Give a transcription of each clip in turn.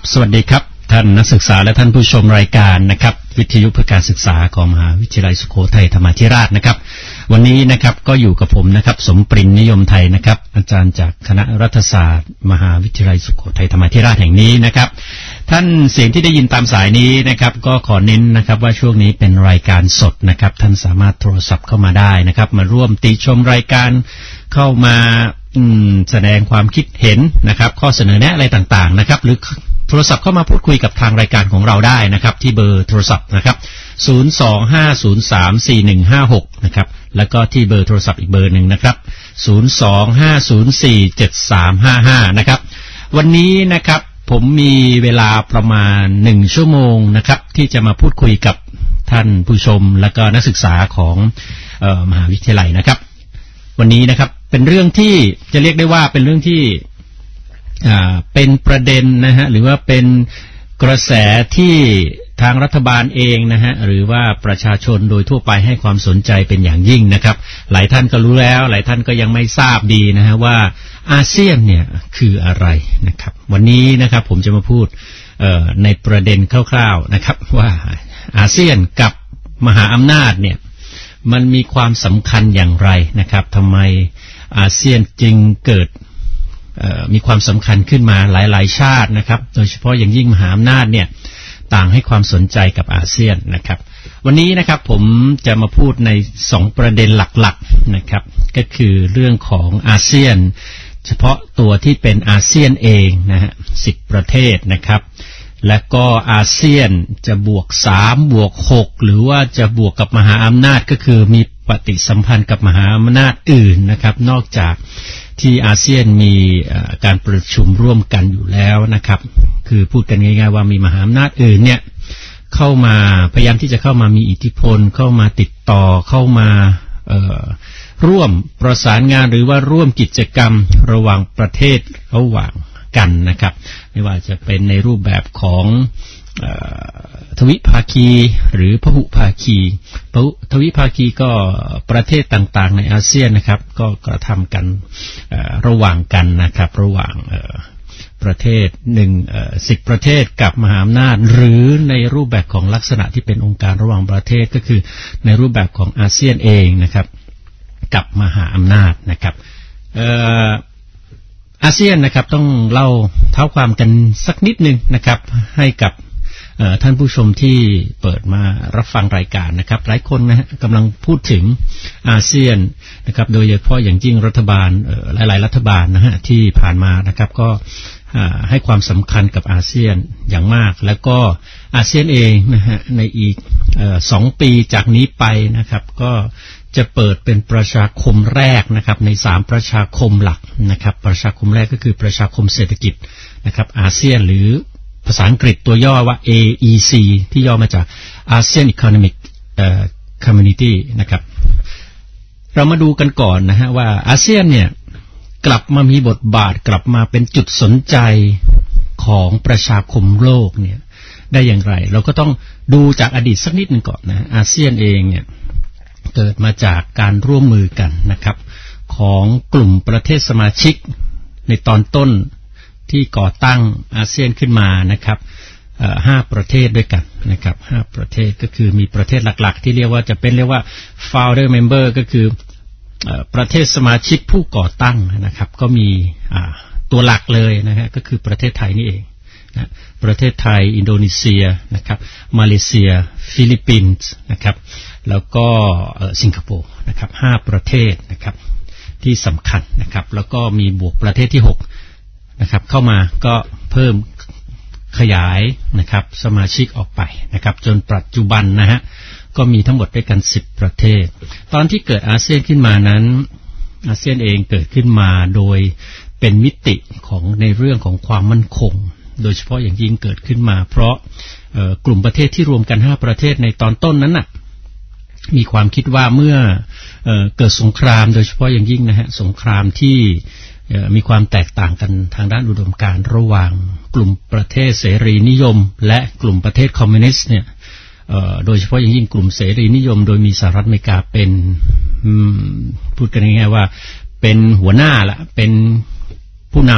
สวัสดีครับท่านนักศึกษาและท่านผู้ชมรายการนะครับวิทยุเพื่อการศึกษาของมหาวิทยาลัยสุโขทัยธรรมาธิราชนะครับวันนี้นะครับก็อยู่กับผมนะครับสมปริญนิยมไทยนะครับอาจารย์จากคณะรัฐศาสตร์มหาวิทยาลัยสุโขทัยธรรมาธิราชแห่งนี้นะครับท่านเสียงที่ได้ยินตามสายนี้นะครับก็ขอเน้นนะครับว่าช่วงนี้เป็นรายการสดนะครับท่านสามารถโทรศัพท์เข้ามาได้นะครับมาร่วมติชมรายการเข้ามาแสดงความคิดเห็นนะครับข้อเสนอแนะอะไรต่างๆนะครับหรือโทรศัพท์เข้ามาพูดคุยกับทางรายการของเราได้นะครับที่เบอร์โทรศัพท์นะครับ025034156นะครับแล้วก็ที่เบอร์โทรศัพท์อีกเบอร์หนึ่งนะครับ025047355นะครับวันนี้นะครับผมมีเวลาประมาณ1ชั่วโมงนะครับที่จะมาพูดคุยกับท่านผู้ชมและก็นักศึกษาของมหาวิทยาลัยนะครับวันนี้นะครับเป็นเรื่องที่จะเรียกได้ว่าเป็นเรื่องที่เป็นประเด็นนะฮะหรือว่าเป็นกระแสที่ทางรัฐบาลเองนะฮะหรือว่าประชาชนโดยทั่วไปให้ความสนใจเป็นอย่างยิ่งนะครับหลายท่านก็รู้แล้วหลายท่านก็ยังไม่ทราบดีนะฮะว่าอาเซียนเนี่ยคืออะไรนะครับวันนี้นะครับผมจะมาพูดในประเด็นคร่าวๆนะครับว่าอาเซียนกับมหาอำนาจเนี่ยมันมีความสำคัญอย่างไรนะครับทำไมอาเซียนจึงเกิดมีความสำคัญขึ้นมาหลายๆชาตินะครับโดยเฉพาะอย่างยิ่งมหาอำนาจเนี่ยต่างให้ความสนใจกับอาเซียนนะครับวันนี้นะครับผมจะมาพูดใน2ประเด็นหลักๆนะครับก็คือเรื่องของอาเซียนเฉพาะตัวที่เป็นอาเซียนเองนะฮะ10ประเทศนะครับและก็อาเซียนจะบวก3บวก6หรือว่าจะบวกกับมหาอำนาจก็คือมีปฏิสัมพันธ์กับมหาอำนาจอื่นนะครับนอกจากที่อาเซียนมีการประชุมร่วมกันอยู่แล้วนะครับคือพูดกันง่ายๆว่ามีมหาอำนาจอื่นเนี่ยเข้ามาพยายามที่จะเข้ามามีอิทธิพลเข้ามาติดต่อเข้ามาร่วมประสานงานหรือว่าร่วมกิจกรรมระหว่างประเทศระหว่างกันนะครับไม่ว่าจะเป็นในรูปแบบของทวิภาคีหรือพหุภาคีทวิภาคีก็ประเทศต่างๆในอาเซียนนะครับก็กระทำกันระหว่างกันนะครับระหว่างประเทศ10ประเทศกับมหาอำนาจหรือในรูปแบบของลักษณะที่เป็นองค์การระหว่างประเทศก็คือในรูปแบบของอาเซียนเองนะครับกับมหาอำนาจนะครับอาเซียนนะครับต้องเล่าเท้าความกันสักนิดนึงนะครับให้กับท่านผู้ชมที่เปิดมารับฟังรายการนะครับหลายคนนะฮะกำลังพูดถึงอาเซียนนะครับโดยเฉพาะอย่างยิ่งรัฐบาลหลายๆรัฐบาลนะฮะที่ผ่านมานะครับก็ให้ความสำคัญกับอาเซียนอย่างมากแล้วก็อาเซียนเองนะฮะในอีก2 ปีจากนี้ไปนะครับก็จะเปิดเป็นประชาคมแรกนะครับใน3ประชาคมหลักนะครับประชาคมแรกก็คือประชาคมเศรษฐกิจนะครับอาเซียนหรือภาษาอังกฤษตัวย่อว่า AEC ที่ย่อมาจาก ASEAN Economic Community นะครับเรามาดูกันก่อนนะฮะว่าอาเซียนเนี่ยกลับมามีบทบาทกลับมาเป็นจุดสนใจของประชาคมโลกเนี่ยได้อย่างไรเราก็ต้องดูจากอดีตสักนิดนึงก่อนนะอาเซียนเองเนี่ยเกิดมาจากการร่วมมือกันนะครับของกลุ่มประเทศสมาชิกในตอนต้นที่ก่อตั้งอาเซียนขึ้นมานะครับ5ประเทศด้วยกันนะครับ5ประเทศก็คือมีประเทศหลักๆที่เรียกว่าจะเป็นเรียกว่า founder member ก็คือประเทศสมาชิกผู้ก่อตั้งนะครับก็มีตัวหลักเลยนะฮะก็คือประเทศไทยนี่เองนะประเทศไทยอินโดนีเซียนะครับมาเลเซียฟิลิปปินส์นะครับแล้วก็สิงคโปร์นะครับ5ประเทศนะครับที่สำคัญนะครับแล้วก็มีบวกประเทศที่6นะครับเข้ามาก็เพิ่มขยายนะครับสมาชิกออกไปนะครับจนปัจจุบันนะฮะก็มีทั้งหมดด้วยกัน10ประเทศตอนที่เกิดอาเซียนขึ้นมานั้นอาเซียนเองเกิดขึ้นมาโดยเป็นมิติของในเรื่องของความมั่นคงโดยเฉพาะอย่างยิ่งเกิดขึ้นมาเพราะกลุ่มประเทศที่รวมกัน5ประเทศในตอนต้นนั้นน่ะมีความคิดว่าเมื่อเกิดสงครามโดยเฉพาะอย่างยิ่งนะฮะสงครามที่มีความแตกต่างกันทางด้านอุดมการณ์ระหว่างกลุ่มประเทศเสรีนิยมและกลุ่มประเทศคอมมิวนิสต์เนี่ยโดยเฉพาะอย่างยิ่งกลุ่มเสรีนิยมโดยมีสหรัฐอเมริกาเป็นพูดกันง่ายๆว่าเป็นหัวหน้าละเป็นผู้นำ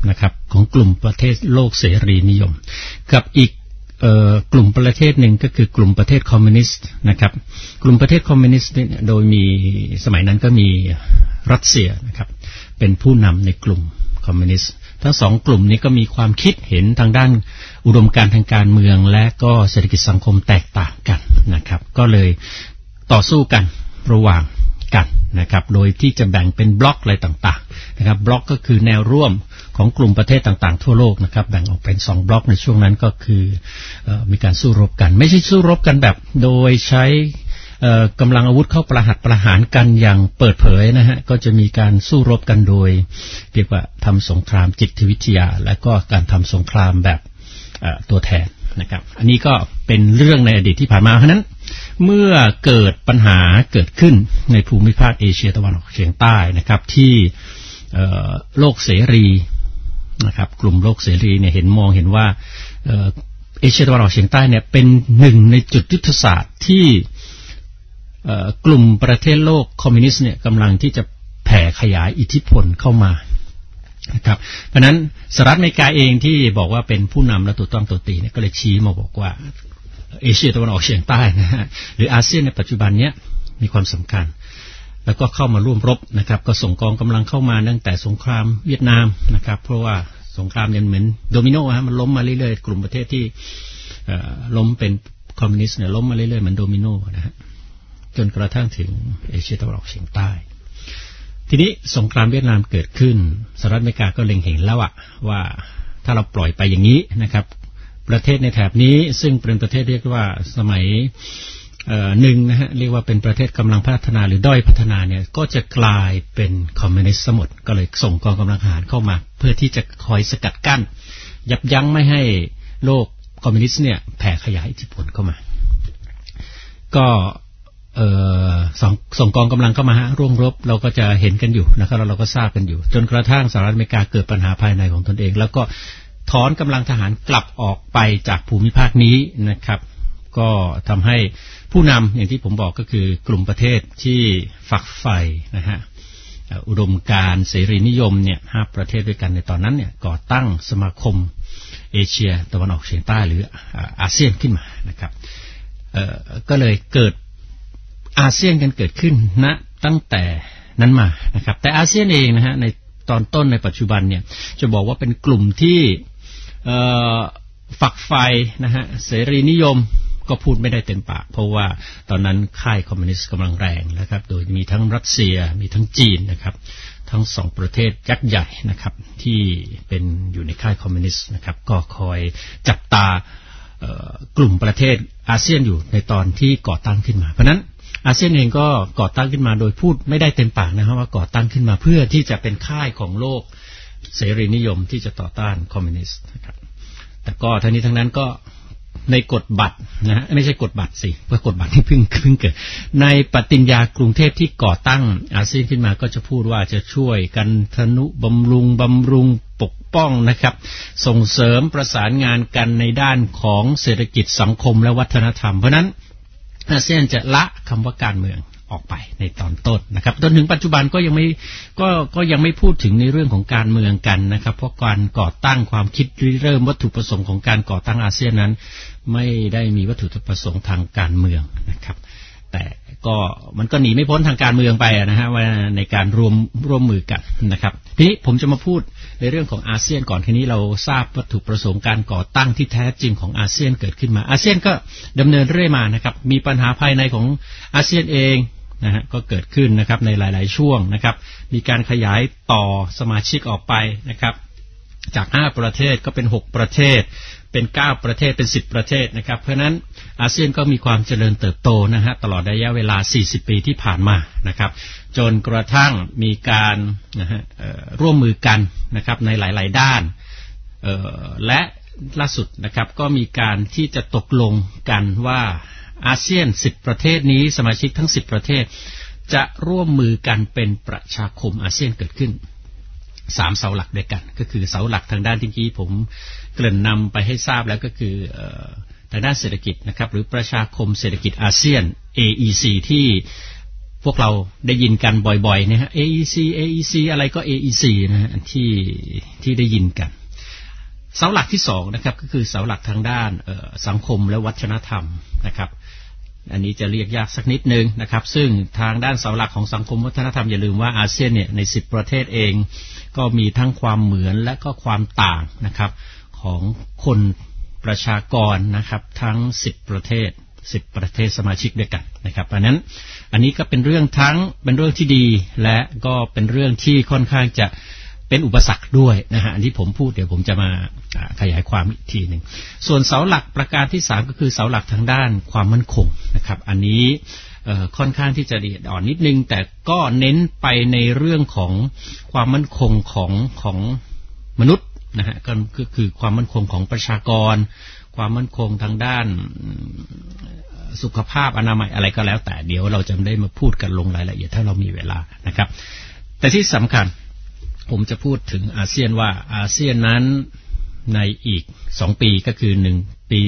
นะครับของกลุ่มประเทศโลกเสรีนิยมกับอีกกลุ่มประเทศหนึ่งก็คือกลุ่มประเทศคอมมิวนิสต์นะครับกลุ่มประเทศคอมมิวนิสต์โดยมีสมัยนั้นก็มีรัสเซียนะครับเป็นผู้นำในกลุ่มคอมมิวนิสต์ทั้งสองกลุ่มนี้ก็มีความคิดเห็นทางด้านอุดมการณ์ทางการเมืองและก็เศรษฐกิจสังคมแตกต่างกันนะครับก็เลยต่อสู้กันระหว่างกันนะครับโดยที่จะแบ่งเป็นบล็อกอะไรต่างๆนะครับบล็อกก็คือแนวร่วมของกลุ่มประเทศต่างๆทั่วโลกนะครับแบ่งออกเป็น2บล็อกในช่วงนั้นก็คือมีการสู้รบกันไม่ใช่สู้รบกันแบบโดยใช้กำลังอาวุธเข้าประหารกันอย่างเปิดเผยนะฮะก็จะมีการสู้รบกันโดยเรียกว่าทำสงครามจิตวิทยาและก็การทำสงครามแบบตัวแทนนะครับอันนี้ก็เป็นเรื่องในอดีตที่ผ่านมาเพราะนั้นเมื่อเกิดปัญหาเกิดขึ้นในภูมิภาคเอเชียตะวันออกเฉียงใต้นะครับที่โลกเสรีนะครับกลุ่มโลกเสรีเนี่ยเห็นว่าเอเชียตะวันออกเฉียงใต้เนี่ยเป็นหนึ่งในจุดยุทธศาสตร์ที่กลุ่มประเทศโลกคอมมิวนิสต์เนี่ยกำลังที่จะแผ่ขยายอิทธิพลเข้ามานะครับเพราะนั้นสหรัฐอเมริกาเองที่บอกว่าเป็นผู้นำและตัวต้องตัวตีเนี่ยก็เลยชี้มาบอกว่าเอเชียตะวันออกเฉียงใต้นะฮะหรืออาเซียนในปัจจุบันเนี้ยมีความสำคัญแล้วก็เข้ามาร่วมรบนะครับก็ส่งกองกำลังเข้ามาตั้งแต่สงครามเวียดนามนะครับเพราะว่าสงครามเนี่ยเหมือนโดมิโนฮะมันล้มมาเรื่อยๆกลุ่มประเทศที่ล้มเป็นคอมมิวนิสต์เนี่ยล้มมาเรื่อยๆเหมือนโดมิโนนะฮะจนกระทั่งถึงเอเชียตะวันออกเฉียงใต้ทีนี้สงครามเวียดนามเกิดขึ้นสหรัฐอเมริกาก็เล็งเห็นแล้วว่าถ้าเราปล่อยไปอย่างนี้นะครับประเทศในแถบนี้ซึ่งเป็นประเทศเรียกว่าสมัยหนึ่งนะฮะเรียกว่าเป็นประเทศกำลังพัฒนาหรือด้อยพัฒนาเนี่ยก็จะกลายเป็นคอมมิวนิสต์หมดก็เลยส่งกองกำลังทหารเข้ามาเพื่อที่จะคอยสกัดกั้นยับยั้งไม่ให้โลกคอมมิวนิสต์เนี่ยแผ่ขยายอิทธิพลเข้ามาก็ส่งกองกำลังเข้ามาร่วมรบเราก็จะเห็นกันอยู่นะครับเราก็ทราบกันอยู่จนกระทั่งสหรัฐอเมริกาเกิดปัญหาภายในของตนเองแล้วก็ถอนกำลังทหารกลับออกไปจากภูมิภาคนี้นะครับก็ทำให้ผู้นำอย่างที่ผมบอกก็คือกลุ่มประเทศที่ฝักใฝ่นะฮะอุดมการณ์เสรีนิยมเนี่ย5ประเทศด้วยกันในตอนนั้นเนี่ยก่อตั้งสมาคมเอเชียตะวันออกเฉียงใต้หรืออาเซียนขึ้นมานะครับก็เลยเกิดอาเซียนกันเกิดขึ้นนะตั้งแต่นั้นมานะครับแต่อาเซียนเองนะฮะในตอนต้นในปัจจุบันเนี่ยจะบอกว่าเป็นกลุ่มที่ฝักใฝ่นะฮะเสรีนิยมก็พูดไม่ได้เต็มปากเพราะว่าตอนนั้นค่ายคอมมิวนิสต์กำลังแรงนะครับโดยมีทั้งรัสเซียมีทั้งจีนนะครับทั้งสองประเทศยักษ์ใหญ่นะครับที่เป็นอยู่ในค่ายคอมมิวนิสต์นะครับก็คอยจับตากลุ่มประเทศอาเซียนอยู่ในตอนที่ก่อตั้งขึ้นมาเพราะนั้นอาเซียนเองก็ก่อตั้งขึ้นมาโดยพูดไม่ได้เต็มปากนะครับว่าก่อตั้งขึ้นมาเพื่อที่จะเป็นค่ายของโลกเสรีนิยมที่จะต่อต้านคอมมิวนิสต์นะครับแต่ก็ทั้งนี้ทั้งนั้นก็ในกฎบัตรนะฮะไม่ใช่กฎบัตรสิเพราะกฎบัตรนี่เพิ่งเกิดในปฏิญญากรุงเทพที่ก่อตั้งอาเซียนขึ้นมาก็จะพูดว่าจะช่วยกันทนุบำรุงปกป้องนะครับส่งเสริมประสานงานกันในด้านของเศรษฐกิจสังคมและวัฒนธรรมเพราะนั้นอาเซียนจะละคำว่าการเมืองออกไปในตอนต้นนะครับจนถึงปัจจุบันก็ยังไม่พูดถึงในเรื่องของการเมืองกันนะครับเพราะการก่อตั้งความคิดเริ่มวัตถุประสงค์ของการก่อตั้งอาเซียนนั้นไม่ได้มีวัตถุประสงค์ทางการเมืองนะครับแต่ก็มันก็หนีไม่พ้นทางการเมืองไปนะฮะว่าในการร่วมมือกันนะครับทีนี้ผมจะมาพูดในเรื่องของอาเซียนก่อนทีนี้เราทราบวัตถุประสงค์การก่อตั้งที่แท้จริงของอาเซียนเกิดขึ้นมาอาเซียนก็ดำเนินเรื่อยมานะครับมีปัญหาภายในของอาเซียนเองนะฮะก็เกิดขึ้นนะครับในหลายๆช่วงนะครับมีการขยายต่อสมาชิกออกไปนะครับจาก5ประเทศก็เป็น6ประเทศเป็น9ประเทศเป็น10ประเทศนะครับเพราะนั้นอาเซียนก็มีความเจริญเติบโตนะฮะตลอดระยะเวลา40ปีที่ผ่านมานะครับจนกระทั่งมีการนะฮะร่วมมือกันนะครับในหลายๆด้านและล่าสุดนะครับก็มีการที่จะตกลงกันว่าอาเซียน10ประเทศนี้สมาชิกทั้ง10ประเทศจะร่วมมือกันเป็นประชาคมอาเซียนเกิดขึ้น3เสาหลักด้วยกันก็คือเสาหลักทางด้านที่ผมเกริ่นนำไปให้ทราบแล้วก็คือทางด้านเศรษฐกิจนะครับหรือประชาคมเศรษฐกิจอาเซียน AEC ที่พวกเราได้ยินกันบ่อยๆนะฮะ AEC อะไรก็ AEC นะฮะที่ได้ยินกันเสาหลักที่สองนะครับก็คือเสาหลักทางด้านสังคมและวัฒนธรรมนะครับอันนี้จะเรียกยากสักนิดนึงนะครับซึ่งทางด้านเสาหลักของสังคมวัฒนธรรมอย่าลืมว่าอาเซียนเนี่ยใน10ประเทศเองก็มีทั้งความเหมือนและก็ความต่างนะครับของคนประชากรนะครับทั้ง10ประเทศสมาชิกด้วยกันนะครับเพราะนั้นอันนี้ก็เป็นเรื่องที่ดีและก็เป็นเรื่องที่ค่อนข้างจะเป็นอุปสรรคด้วยนะฮะอันที่ผมพูดเดี๋ยวผมจะมาขยายความอีกทีหนึ่งส่วนเสาหลักประการที่3ก็คือเสาหลักทางด้านความมั่นคงนะครับอันนี้ค่อนข้างที่จะละเอียดอ่อนนิดนึงแต่ก็เน้นไปในเรื่องของความมั่นคงของมนุษย์นะฮะก็คือความมั่นคงของประชากรความมั่นคงทางด้านสุขภาพอนามัยอะไรก็แล้วแต่เดี๋ยวเราจะได้มาพูดกันลงรายละเอียดถ้าเรามีเวลานะครับแต่ที่สำคัญผมจะพูดถึงอาเซียนว่าอาเซียนนั้นในอีก2ปีก็คือ1ปี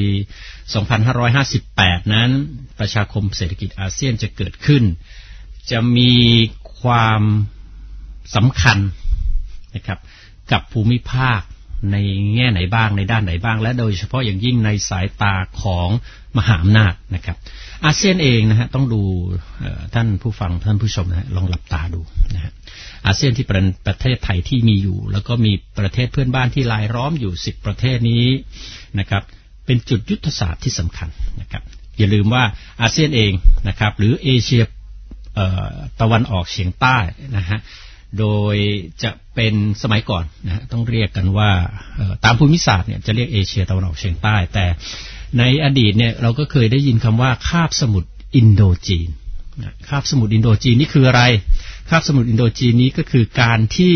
2558นั้นประชาคมเศรษฐกิจอาเซียนจะเกิดขึ้นจะมีความสำคัญนะครับกับภูมิภาคในแง่ไหนบ้างในด้านไหนบ้างและโดยเฉพาะอย่างยิ่งในสายตาของมหาอำนาจนะครับอาเซียนเองนะฮะต้องดูท่านผู้ฟังท่านผู้ชมนะฮะลองหลับตาดูนะฮะอาเซียนที่เป็นประเทศไทยที่มีอยู่แล้วก็มีประเทศเพื่อนบ้านที่รายล้อมอยู่10ประเทศนี้นะครับเป็นจุดยุทธศาสตร์ที่สำคัญนะครับอย่าลืมว่าอาเซียนเองนะครับหรือเอเชียตะวันออกเฉียงใต้นะฮะโดยจะเป็นสมัยก่อนนะฮะต้องเรียกกันว่าตามภูมิศาสตร์เนี่ยจะเรียกเอเชียตะวันออกเฉียงใต้แต่ในอดีตเนี่ยเราก็เคยได้ยินคำว่าคาบสมุทรอินโดจีนคาบสมุทรอินโดจีนนี่คืออะไรคาบสมุทรอินโดจีนนี้ก็คือการที่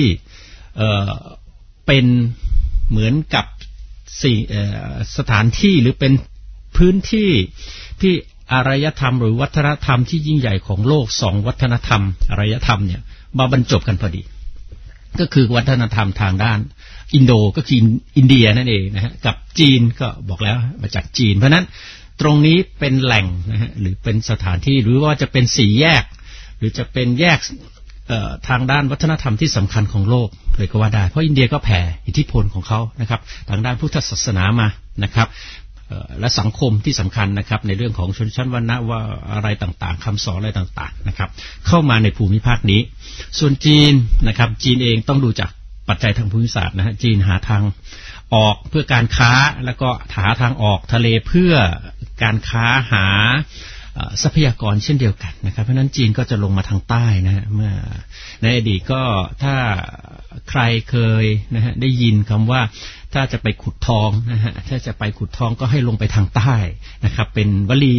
เป็นเหมือนกับสถานที่หรือเป็นพื้นที่ที่อารยธรรมหรือวัฒนธรรมที่ยิ่งใหญ่ของโลก2วัฒนธรรมอารยธรรมเนี่ยมาบรรจบกันพอดีก็คือวัฒนธรรมทางด้านอินโดก็คืออินเดียนั่นเองนะฮะกับจีนก็บอกแล้วมาจากจีนเพราะนั้นตรงนี้เป็นแหล่งนะฮะหรือเป็นสถานที่หรือว่าจะเป็น4แยกหรือจะเป็นแยกทางด้านวัฒนธรรมที่สำคัญของโลกเลยก็ว่าได้เพราะอินเดียก็แผ่อิทธิพลของเขานะครับทางด้านพุทธศาสนามานะครับและสังคมที่สำคัญนะครับในเรื่องของชนชั้นวรรณะว่าอะไรต่างๆคำสอนอะไรต่างๆนะครับเข้ามาในภูมิภาคนี้ส่วนจีนนะครับจีนเองต้องดูจากปัจจัยทางภูมิศาสตร์นะฮะจีนหาทางออกเพื่อการค้าแล้วก็หาทางออกทะเลเพื่อการค้าหาทรัพยากรเช่นเดียวกันนะครับเพราะนั้นจีนก็จะลงมาทางใต้นะฮะเมื่อในอดีตก็ถ้าใครเคยนะฮะได้ยินคำว่าถ้าจะไปขุดทองนะฮะถ้าจะไปขุดทองก็ให้ลงไปทางใต้นะครับเป็นวลี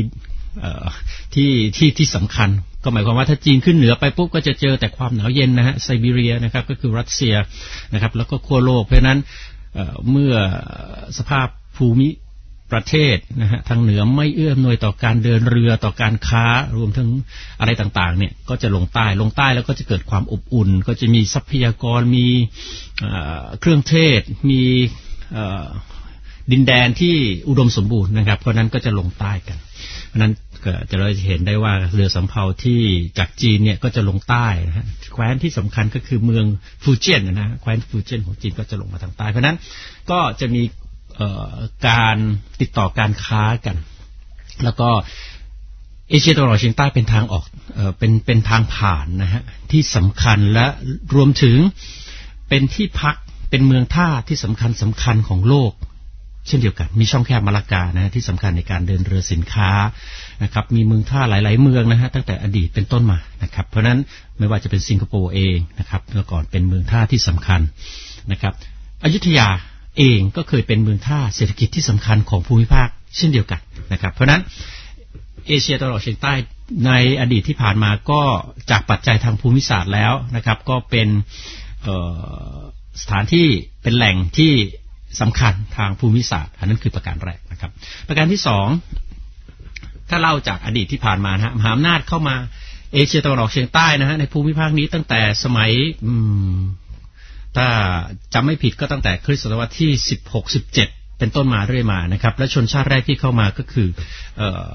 ที่สำคัญก็หมายความว่าถ้าจีนขึ้นเหนือไปปุ๊บก็จะเจอแต่ความหนาวเย็นนะฮะไซบีเรียนะครับก็คือรัสเซียนะครับแล้วก็ขั้วโลกเพราะฉะนั้นเมื่อสภาพภูมิประเทศนะฮะทางเหนือไม่เอื้ออำนวยต่อการเดินเรือต่อการค้ารวมทั้งอะไรต่างๆเนี่ยก็จะลงใต้แล้วก็จะเกิดความอบอุ่นก็จะมีทรัพยากรมีเครื่องเทศมีดินแดนที่อุดมสมบูรณ์นะครับเพราะนั้นก็จะลงใต้กันเพราะนั้นก็จะเราจะเห็นได้ว่าเรือสำเภาที่จากจีนเนี่ยก็จะลงใต้นะฮะแคว้นที่สำคัญก็คือเมืองฟูเจียนนะแคว้นฟูเจียนของจีนก็จะลงมาทางใต้เพราะนั้นก็จะมีการติดต่อการค้ากันแล้วก็เอเชียตะวันออกเฉียงใต้เป็นทางออกเป็นทางผ่านนะฮะที่สำคัญและรวมถึงเป็นที่พักเป็นเมืองท่าที่สำคัญของโลกเช่นเดียวกันมีช่องแคบมาลากานะฮะที่สำคัญในการเดินเรือสินค้านะครับมีเมืองท่าหลายๆเมืองนะฮะตั้งแต่อดีตเป็นต้นมานะครับเพราะนั้นไม่ว่าจะเป็นสิงคโปร์เองนะครับเมื่อก่อนเป็นเมืองท่าที่สำคัญนะครับอยุธยาเองก็เคยเป็นเมืองท่าเศรษฐกิจที่สำคัญของภูมิภาคเช่นเดียวกันนะครับเพราะนั้นเอเชียตะวันออกเฉียงใต้ในอดีตที่ผ่านมาก็จากปัจจัยทางภูมิศาสตร์แล้วนะครับก็เป็นสถานที่เป็นแหล่งที่สำคัญทางภูมิศาสตร์อันนั้นคือประการแรกนะครับประการที่สองถ้าเล่าจากอดีตที่ผ่านมานะฮะมหาอำนาจเข้ามาเอเชียตะวันออกเฉียงใต้นะฮะในภูมิภาคนี้ตั้งแต่สมัยถ้าจำไม่ผิดก็ตั้งแต่คริสตศตวรรษที่16-17เป็นต้นมาเรื่อยมานะครับและชนชาติแรกที่เข้ามาก็คือ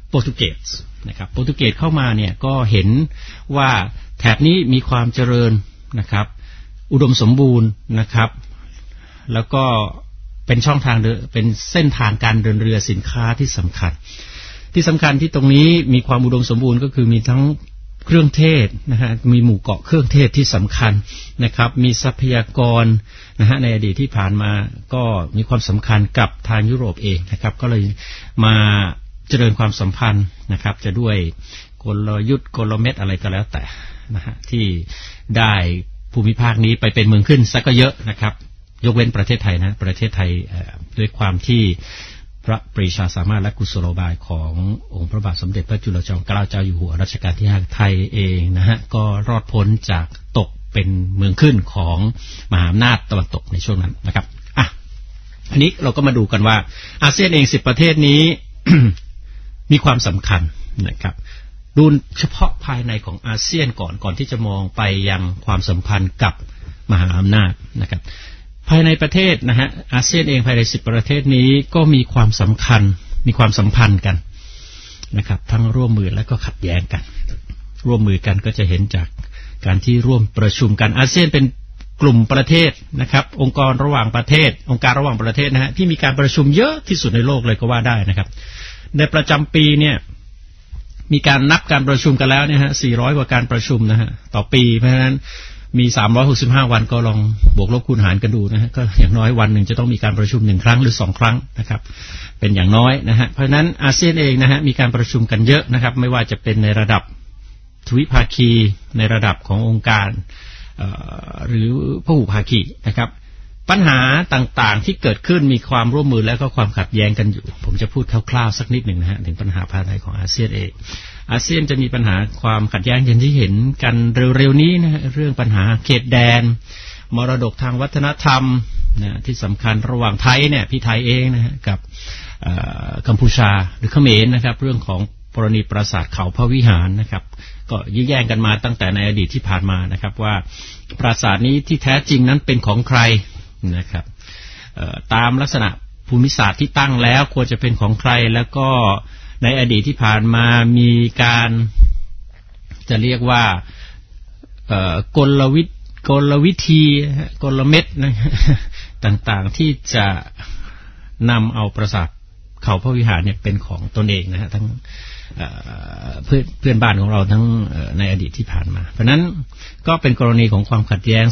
โปรตุเกสนะครับโปรตุเกสเข้ามาเนี่ยก็เห็นว่าแถบนี้มีความเจริญนะครับอุดมสมบูรณ์นะครับแล้วก็เป็นช่องทางเป็นเส้นทางการเดินเรือสินค้าที่สำคัญที่ตรงนี้มีความอุดมสมบูรณ์ก็คือมีทั้งเครื่องเทศนะฮะมีหมู่เกาะเครื่องเทศที่สำคัญนะครับมีทรัพยากรนะฮะในอดีตที่ผ่านมาก็มีความสำคัญกับทางยุโรปเองนะครับก็เลยมาเจริญความสัมพันธ์นะครับจะด้วยกลยุทธ์กลเม็ดอะไรก็แล้วแต่นะฮะที่ได้ภูมิภาคนี้ไปเป็นเมืองขึ้นซะก็เยอะนะครับยกเว้นประเทศไทยนะประเทศไทยด้วยความที่พระปรีชาสามารถและกุศโลบายขององค์พระบาทสมเด็จพระจุลจอมเกล้าเจ้าอยู่หัวรัชกาลที่5ไทยเองนะฮะก็รอดพ้นจากตกเป็นเมืองขึ้นของมหาอำนาจตะวันตกในช่วงนั้นนะครับอันนี้เราก็มาดูกันว่าอาเซียนเอง10ประเทศนี้ มีความสำคัญนะครับดูเฉพาะภายในของอาเซียนก่อนที่จะมองไปยังความสัมพันธ์กับมหาอำนาจนะครับภายในประเทศนะฮะอาเซียนเองภายใน10ประเทศนี้ก็มีความสำคัญมีความสัมพันธ์กันนะครับทั้งร่วมมือและก็ขัดแย้งกันร่วมมือกันก็จะเห็นจากการที่ร่วมประชุมกันอาเซียนเป็นกลุ่มประเทศนะครับองค์การระหว่างประเทศนะฮะที่มีการประชุมเยอะที่สุดในโลกเลยก็ว่าได้นะครับในประจำปีเนี่ยมีการนับการประชุมกันแล้วเนี่ยฮะ400กว่าการประชุมนะฮะต่อปีเพราะฉะนั้นมี365วันก็ลองบวกลบคูณหารกันดูนะฮะก็อย่างน้อยวันหนึ่งจะต้องมีการประชุม1ครั้งหรือ2ครั้งนะครับเป็นอย่างน้อยนะฮะเพราะฉะนั้นอาเซียนเองนะฮะมีการประชุมกันเยอะนะครับไม่ว่าจะเป็นในระดับทวิภาคีในระดับขององค์การหรือพหุภาคีนะครับปัญหาต่างๆที่เกิดขึ้นมีความร่วมมือและก็ความขัดแย้งกันอยู่ผมจะพูดคร่าวๆสักนิดหนึ่งนะฮะถึงปัญหาภายในของอาเซียนเองอาเซียนจะมีปัญหาความขัดแย้งอย่างที่เห็นกันเร็วๆนี้นะเรื่องปัญหาเขตแดนมรดกทางวัฒนธรรมนะที่สำคัญระหว่างไทยเนี่ยพี่ไทยเองนะฮะกับกัมพูชาหรือเขมรนะครับเรื่องของกรณีปราสาทเขาพระวิหารนะครับก็ยื้อแย่งกันมาตั้งแต่ในอดีตที่ผ่านมานะครับว่าปราสาทนี้ที่แท้จริงนั้นเป็นของใครนะครับตามลักษณะภูมิศาสตร์ที่ตั้งแล้วควรจะเป็นของใครแล้วก็ในอดีตที่ผ่านมามีการจะเรียกว่ากลวิธีกลเม็ดนะต่างๆที่จะนำเอาปราสาทเขาพระวิหารเนี่ยเป็นของตนเองนะฮะทั้งเพื่อนบ้านของเราทั้งในอดีตที่ผ่านมาเพราะนั้นก็เป็นกรณีของความขัดแย้ง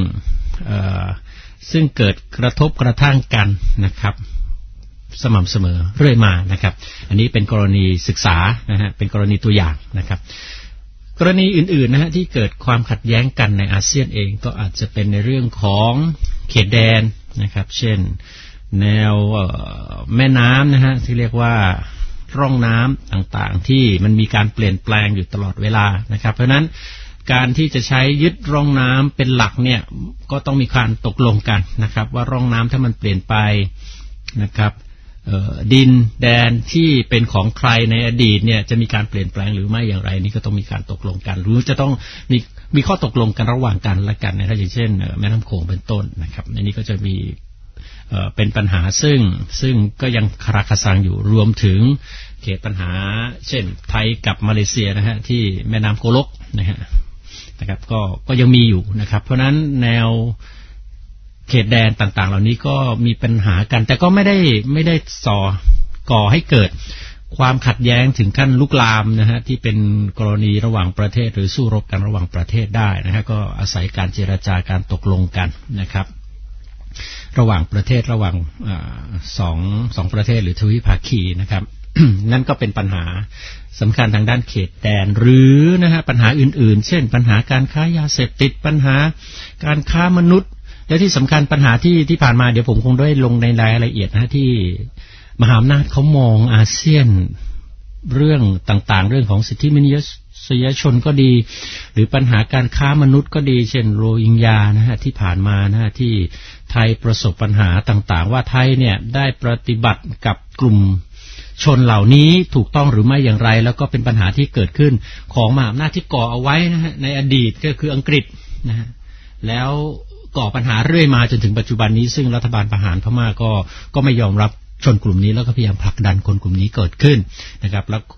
ซึ่งเกิดกระทบกระทั่งกันนะครับสม่ำเสมอเรื่อยมานะครับอันนี้เป็นกรณีศึกษานะฮะเป็นกรณีตัวอย่างนะครับกรณีอื่นๆนะฮะที่เกิดความขัดแย้งกันในอาเซียนเองก็อาจจะเป็นในเรื่องของเขตแดนนะครับเช่นแนวแม่น้ำนะฮะที่เรียกว่าร่องน้ำต่างๆที่มันมีการเปลี่ยนแปลงอยู่ตลอดเวลานะครับเพราะฉะนั้นการที่จะใช้ยึดร่องน้ำเป็นหลักเนี่ยก็ต้องมีการตกลงกันนะครับว่าร่องน้ำถ้ามันเปลี่ยนไปนะครับดินแดนที่เป็นของใครในอดีตเนี่ยจะมีการเปลี่ยนแปลงหรือไม่อย่างไรนี่ก็ต้องมีการตกลงกันหรือจะต้องมีข้อตกลงกันระหว่างกันและกันนะครับอย่างเช่นแม่น้ำโขงเป็นต้นนะครับในนี้ก็จะมีเป็นปัญหาซึ่งก็ยังคาราคาซังอยู่รวมถึงเขตปัญหาเช่นไทยกับมาเลเซียนะฮะที่แม่น้ำโกลกนะครับก็ยังมีอยู่นะครับเพราะนั้นแนวเขตแดนต่างๆเหล่านี้ก็มีปัญหากันแต่ก็ไม่ได้ก่อให้เกิดความขัดแย้งถึงขั้นลุกลามนะฮะที่เป็นกรณีระหว่างประเทศหรือสู้รบกันระหว่างประเทศได้นะฮะก็อาศัยการเจรจาการตกลงกันนะครับระหว่างประเทศระหว่างสองประเทศหรือทวิภาคีนะครับ นั่นก็เป็นปัญหาสำคัญทางด้านเขตแดนหรือนะฮะปัญหาอื่นๆเช่นปัญหาการค้ายาเสพติดปัญหาการค้ามนุษย์และที่สำคัญปัญหาที่ผ่านมาเดี๋ยวผมคงได้ลงในรายละเอียดนะที่มหาอำนาจเขามองอาเซียนเรื่องต่างๆเรื่องของสิทธิมนุษยชนก็ดีหรือปัญหาการค้ามนุษย์ก็ดีเช่นโรฮิงญานะฮะที่ผ่านมานะฮะที่ไทยประสบปัญหาต่างๆว่าไทยเนี่ยได้ปฏิบัติกับกลุ่มชนเหล่านี้ถูกต้องหรือไม่อย่างไรแล้วก็เป็นปัญหาที่เกิดขึ้นของมหาอำนาจที่ก่อเอาไว้นะฮะในอดีตก็คืออังกฤษนะฮะแล้วก่อปัญหาเรื่อยมาจนถึงปัจจุบันนี้ซึ่งรัฐบาลทหารพม่าก็ไม่ยอมรับชนกลุ่มนี้แล้วก็พยายามผลักดันคนกลุ่มนี้เกิดขึ้นนะครับแล้ว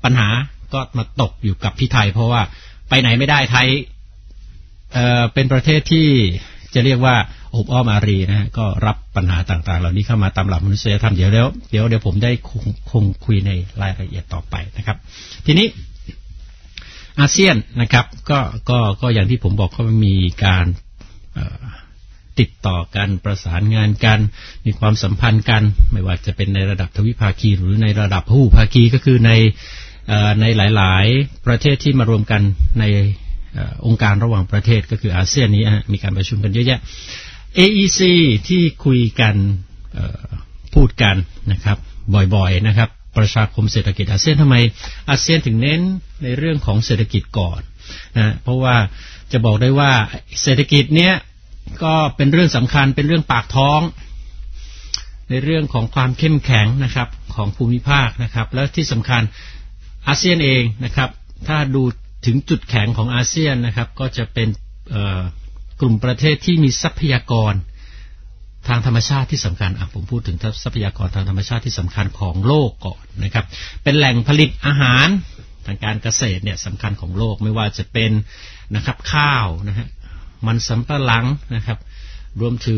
ปัญหาก็มาตกอยู่กับที่ไทยเพราะว่าไปไหนไม่ได้ไทยเป็นประเทศที่จะเรียกว่าอบอ้อมอารีนะฮะก็รับปัญหาต่างๆเหล่านี้เข้ามาตามหลักมนุษยธรรมเดี๋ยวผมได้คงคุยในรายละเอียดต่อไปนะครับทีนี้อาเซียนนะครับก็อย่างที่ผมบอกก็มีการติดต่อกันประสานงานกันมีความสัมพันธ์กันไม่ว่าจะเป็นในระดับทวิภาคีหรือในระดับพหุภาคีก็คือในหลายๆประเทศที่มารวมกันในองค์การระหว่างประเทศก็คืออาเซียนนี้มีการประชุมกันเยอะแยะ AEC ที่คุยกันพูดกันนะครับบ่อยๆนะครับประชาคมเศรษฐกิจอาเซียนทำไมอาเซียนถึงเน้นในเรื่องของเศรษฐกิจก่อนนะเพราะว่าจะบอกได้ว่าเศรษฐกิจเนี้ยก็เป็นเรื่องสำคัญเป็นเรื่องปากท้องในเรื่องของความเข้มแข็งนะครับของภูมิภาคนะครับและที่สำคัญอาเซียนเองนะครับถ้าดูถึงจุดแข็งของอาเซียนนะครับก็จะเป็นกลุ่มประเทศที่มีทรัพยากรทางธรรมชาติที่สำคัญผมพูดถึงทรัพยากรทางธรรมชาติที่สำคัญของโลกก่อนนะครับเป็นแหล่งผลิตอาหารทางการเกษตรเนี่ยสำคัญของโลกไม่ว่าจะเป็นนะครับข้าวนะฮะมันสำปะหลังนะครับรวมถึง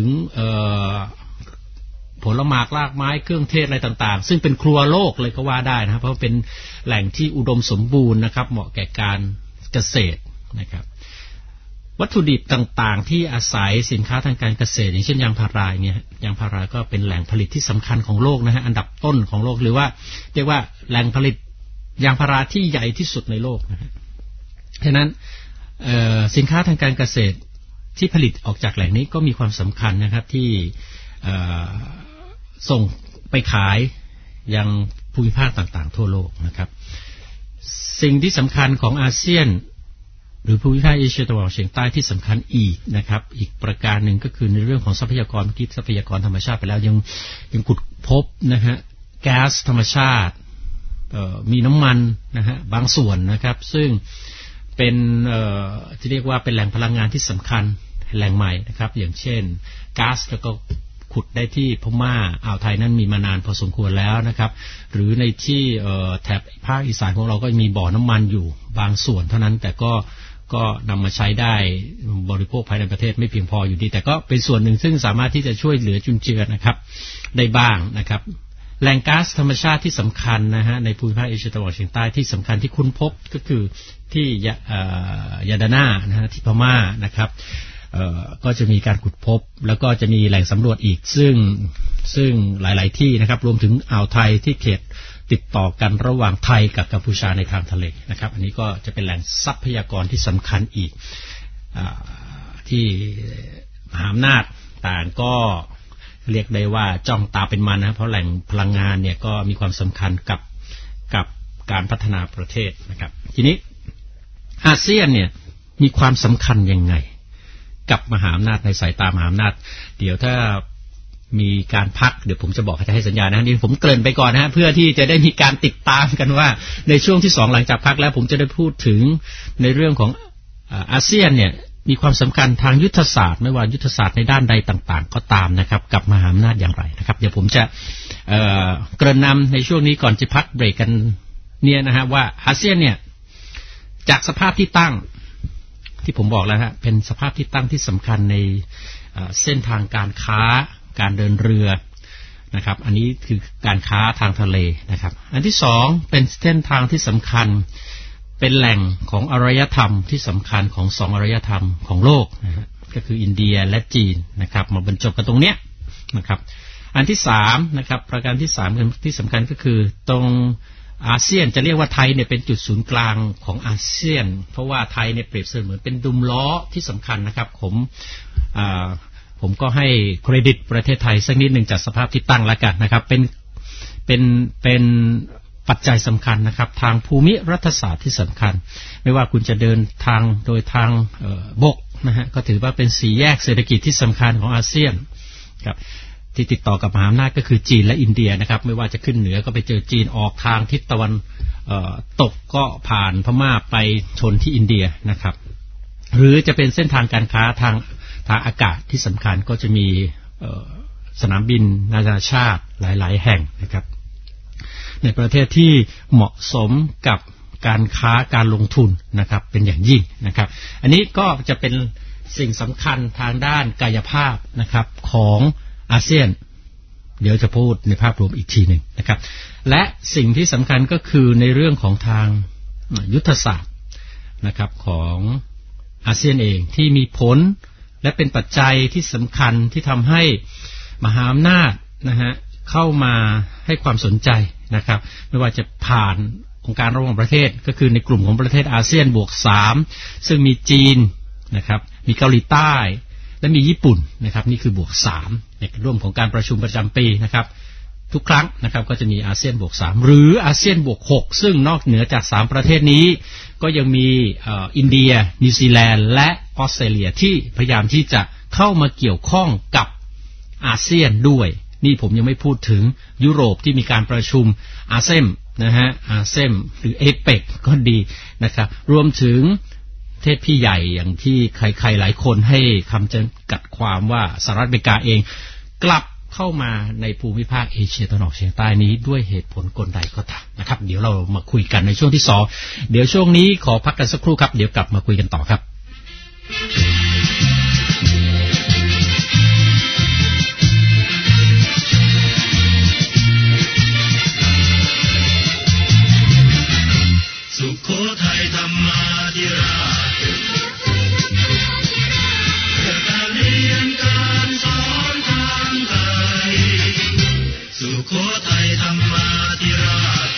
ผลไม้รากไม้เครื่องเทศอะไรต่างๆซึ่งเป็นครัวโลกเลยก็ว่าได้นะครับเพราะเป็นแหล่งที่อุดมสมบูรณ์นะครับเหมาะแก่การเกษตรนะครับวัตถุดิบต่างๆที่อาศัยสินค้าทางการเกษตรอย่างเช่นยางพาราเนี่ยยางพาราก็เป็นแหล่งผลิตที่สำคัญของโลกนะฮะอันดับต้นของโลกหรือว่าเรียกว่าแหล่งผลิตยางพาราที่ใหญ่ที่สุดในโลกนะฮะฉะนั้นสินค้าทางการเกษตรที่ผลิตออกจากแหล่งนี้ก็มีความสำคัญนะครับที่ส่งไปขายยังภูมิภาคต่างๆทั่วโลกนะครับสิ่งที่สำคัญของอาเซียนหรือภูมิภาคเอเชียตะวันออกเฉียงใต้ที่สำคัญอีกนะครับอีกประการหนึ่งก็คือในเรื่องของทรัพยากรเมื่อกี้ทรัพยากรธรรมชาติไปแล้วยังขุดพบนะฮะแก๊สธรรมชาติมีน้ำมันนะฮะบางส่วนนะครับซึ่งเป็นที่เรียกว่าเป็นแหล่งพลังงานที่สำคัญแหล่งใหม่นะครับอย่างเช่นก๊าซแล้วก็ขุดได้ที่พม่าอ่าวไทยนั้นมีมานานพอสมควรแล้วนะครับหรือในที่แถบภาคอีสานของเราก็มีบ่อน้ำมันอยู่บางส่วนเท่านั้นแต่ก็นำมาใช้ได้บริโภคภายในประเทศไม่เพียงพออยู่ดีแต่ก็เป็นส่วนหนึ่งซึ่งสามารถที่จะช่วยเหลือจุนเจือนะครับได้บ้างนะครับแหล่งก๊าซธรรมชาติที่สำคัญนะฮะในภูมิภาคเอเชียตะวันออกเฉียงใต้ที่สำคัญที่ค้นพบก็คือที่ยาดาน่านะฮะที่พม่านะครับก็จะมีการขุดพบแล้วก็จะมีแหล่งสำรวจอีกซึ่งหลายๆที่นะครับรวมถึงอ่าวไทยที่เขตติดต่อกันระหว่างไทยกับกัมพูชาในทางทะเลนะครับอันนี้ก็จะเป็นแหล่งทรัพยากรที่สำคัญอีกที่มหาอำนาจต่างก็เรียกได้ว่าจ้องตาเป็นมันนะเพราะแหล่งพลังงานเนี่ยก็มีความสำคัญกับการพัฒนาประเทศนะครับทีนี้อาเซียนเนี่ยมีความสำคัญยังไงกับมหาอำนาจในสายตามหาอำนาจเดี๋ยวถ้ามีการพักเดี๋ยวผมจะบอกให้สัญญานะนี่ผมเกริ่นไปก่อนนะเพื่อที่จะได้มีการติดตามกันว่าในช่วงที่2หลังจากพักแล้วผมจะได้พูดถึงในเรื่องของอาเซียนเนี่ยมีความสำคัญทางยุทธศาสตร์ไม่ว่ายุทธศาสตร์ในด้านใดต่างๆก็ตามนะครับกับมหาอำนาจอย่างไรนะครับเดี๋ยวผมจะเกริ่นนำในช่วงนี้ก่อนจะพักเบรกกันเนี่ยนะฮะว่าอาเซียนเนี่ยจากสภาพที่ตั้งที่ผมบอกแล้วฮะเป็นสภาพที่ตั้งที่สำคัญในเส้นทางการค้าการเดินเรือนะครับอันนี้คือการค้าทางทะเลนะครับอันที่2เป็นเส้นทางที่สำคัญเป็นแหล่งของอารยธรรมที่สำคัญของ2อารยธรรมของโลกนะฮะก็คืออินเดียและจีนนะครับมาบรรจบกันตรงเนี้ยนะครับอันที่3นะครับประการที่3ที่สำคัญก็คือตรงอาเซียนจะเรียกว่าไทยเนี่ยเป็นจุดศูนย์กลางของอาเซียนเพราะว่าไทยเนี่ยเปรียบเสมือนเป็นดุมล้อที่สำคัญนะครับผมก็ให้เครดิตประเทศไทยสักนิดหนึ่งจากสภาพที่ตั้งแล้วกันนะครับเป็นปัจจัยสำคัญนะครับทางภูมิรัฐศาสตร์ที่สำคัญไม่ว่าคุณจะเดินทางโดยทางบกนะฮะก็ถือว่าเป็น4แยกเศรษฐกิจที่สำคัญของอาเซียนครับที่ติดต่อกับมหาอำนาจก็คือจีนและอินเดียนะครับไม่ว่าจะขึ้นเหนือก็ไปเจอจีนออกทางทิศตะวันตกก็ผ่านพม่าไปชนที่อินเดียนะครับหรือจะเป็นเส้นทางการค้าทางอากาศที่สำคัญก็จะมีสนามบินนานาชาติหลายๆแห่งนะครับในประเทศที่เหมาะสมกับการค้าการลงทุนนะครับเป็นอย่างยิ่งนะครับอันนี้ก็จะเป็นสิ่งสำคัญทางด้านกายภาพนะครับของอาเซียนเดี๋ยวจะพูดในภาพรวมอีกทีหนึ่งนะครับและสิ่งที่สำคัญก็คือในเรื่องของทางยุทธศาสตร์นะครับของอาเซียนเองที่มีผลและเป็นปัจจัยที่สำคัญที่ทำให้มหาอำนาจนะฮะเข้ามาให้ความสนใจนะครับไม่ว่าจะผ่านองค์การระหว่างประเทศก็คือในกลุ่มของประเทศอาเซียนบวก3ซึ่งมีจีนนะครับมีเกาหลีใต้และมีญี่ปุ่นนะครับนี่คือบวก3ในร่วมของการประชุมประจำปีนะครับทุกครั้งนะครับก็จะมีอาเซียนบวก3หรืออาเซียนบวก6ซึ่งนอกเหนือจาก3ประเทศนี้ก็ยังมีอินเดียนิวซีแลนด์และออสเตรเลียที่พยายามที่จะเข้ามาเกี่ยวข้องกับอาเซียนด้วยนี่ผมยังไม่พูดถึงยุโรปที่มีการประชุมอาเซมนะฮะอาเซมหรือเอเปกก็ดีนะครับรวมถึงประเทศพี่ใหญ่อย่างที่ใครๆหลายคนให้คำจำกัดความว่าสหรัฐอเมริกาเองกลับเข้ามาในภูมิภาคเอเชียตะวันออกเฉียงใต้นี้ด้วยเหตุผลกลใดก็ตามนะครับเดี๋ยวเรามาคุยกันในช่วงที่2เดี๋ยวช่วงนี้ขอพักกันสักครู่ครับเดี๋ยวกลับมาคุยกันต่อครับสุโขทัยธรรมาธิราชเพื่อการเรียนการสอนทางไกลสุโขทัยธรรมาธิราช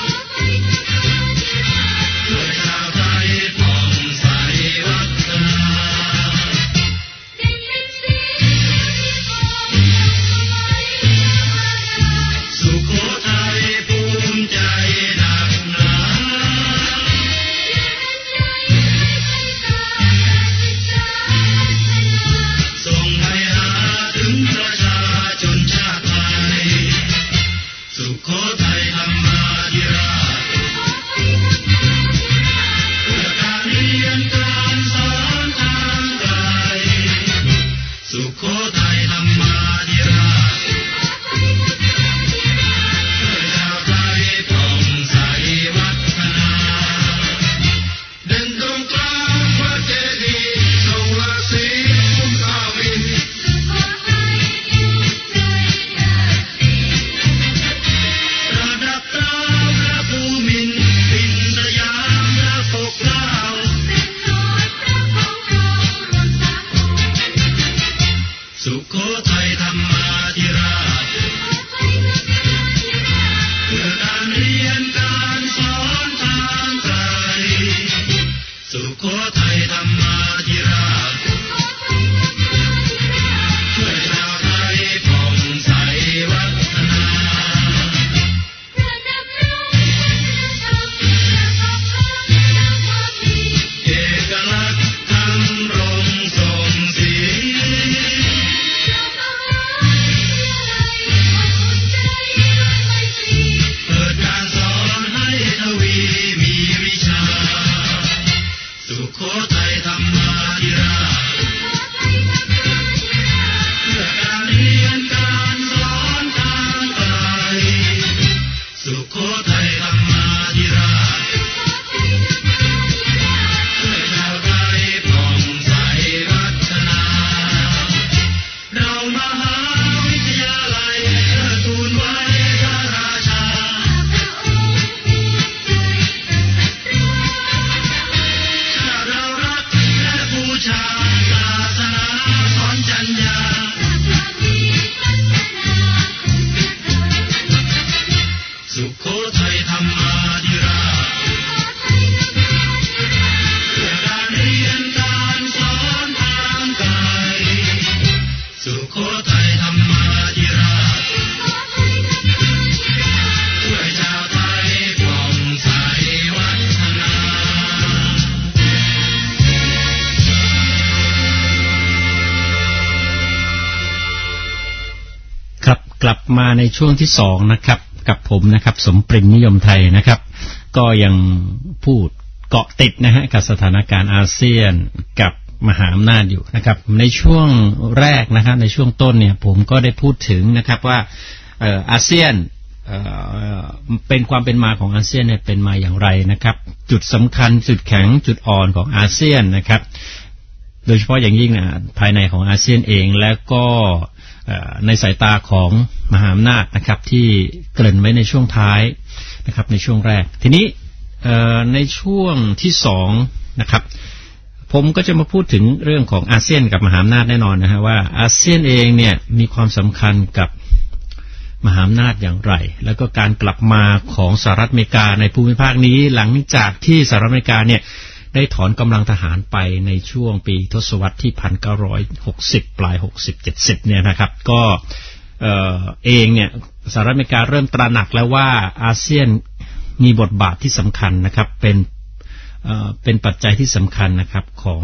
เพื่อชาวไทยผ่องใสวัฒนาสุโขทัยภูมิใจหนักหนาส่งให้หาถึงประชาชนชาติไทยสุโขทัยธรรมาธิราชเพื่อการเรียนการสอนทางไกลสุโขทัยธรรมาธิราชเพื่อชาวไทยผ่องใสวัฒนาเด่นตรงกลางพระเจดีย์ทรงราศีคุ้มกาวินประดับตราพระภูมินทร์ปิ่นสยามพระปกเกล้าสุโขทัยธรรมาธิราชเพื่อการเรียนการสอนทางไกลสุโขทัยธรรมาธิราชช่วยชาวไทยผ่องใสวัฒนาเอกลักษณ์ทำรงส่งสีเปิดการสอนให้ทวีมีวิชาสุโขทัยธรรมาธิราชเพื่อการเรียนการสอนทางไกลสุโขทัยธรรมาธิราชช่วยชาวไทยผ่องใสวัฒนาเรามหาวิทยาลัยเทิดทูนไว้พระราชาชาติเรารักและบูชาศาสนาสอนจัญญาสุโขทัยธรรมาธิราชเพื่อการเรียนการสอนทางไกลสุโขทัยธรรมาธิราชช่วยชาวไทยผ่องใสวัฒนาครับกลับมาในช่วงที่2นะครับกับผมนะครับสมปรินนิยมไทยนะครับก็ยังพูดเกาะติดนะฮะกับสถานการณ์อาเซียนกับมหาอำนาจอยู่นะครับในช่วงแรกนะครับในช่วงต้นเนี่ยผมก็ได้พูดถึงนะครับว่าอาเซียนเป็นความเป็นมาของอาเซียนเนี่ยเป็นมาอย่างไรนะครับจุดสำคัญจุดแข็งจุดอ่อนของอาเซียนนะครับโดยเฉพาะอย่างยิ่งภายในของอาเซียนเองและก็ในสายตาของมหาอำนาจนะครับที่เกริ่นไว้ในช่วงท้ายนะครับในช่วงแรกทีนี้ในช่วงที่สองนะครับผมก็จะมาพูดถึงเรื่องของอาเซียนกับมหาอำนาจแน่นอนนะฮะว่าอาเซียนเองเนี่ยมีความสำคัญกับมหาอำนาจอย่างไรแล้วก็การกลับมาของสหรัฐอเมริกาในภูมิภาคนี้หลังจากที่สหรัฐอเมริกาเนี่ยได้ถอนกำลังทหารไปในช่วงปีทศวรรษที่1960ปลาย60 70เนี่ยนะครับก็เองเนี่ยสหรัฐอเมริกาเริ่มตระหนักแล้วว่าอาเซียนมีบทบาทที่สำคัญนะครับเป็นปัจจัยที่สำคัญนะครับของ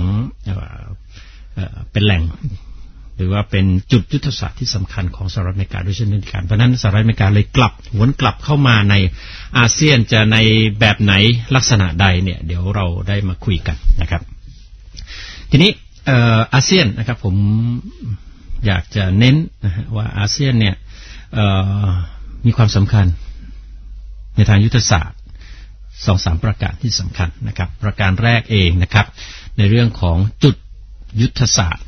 เป็นแหล่งหรือว่าเป็นจุดยุทธศาสตร์ที่สำคัญของสหรัฐอเมริกาด้วยเช่นเดียวกันเพราะนั้นสหรัฐอเมริกาเลยหวนกลับเข้ามาในอาเซียนจะในแบบไหนลักษณะใดเนี่ยเดี๋ยวเราได้มาคุยกันนะครับทีนี้อาเซียนนะครับผมอยากจะเน้นนะฮะว่าอาเซียนเนี่ยมีความสำคัญในทางยุทธศาสตร์ 2-3 ประการที่สำคัญนะครับประการแรกเองนะครับในเรื่องของจุดยุทธศาสตร์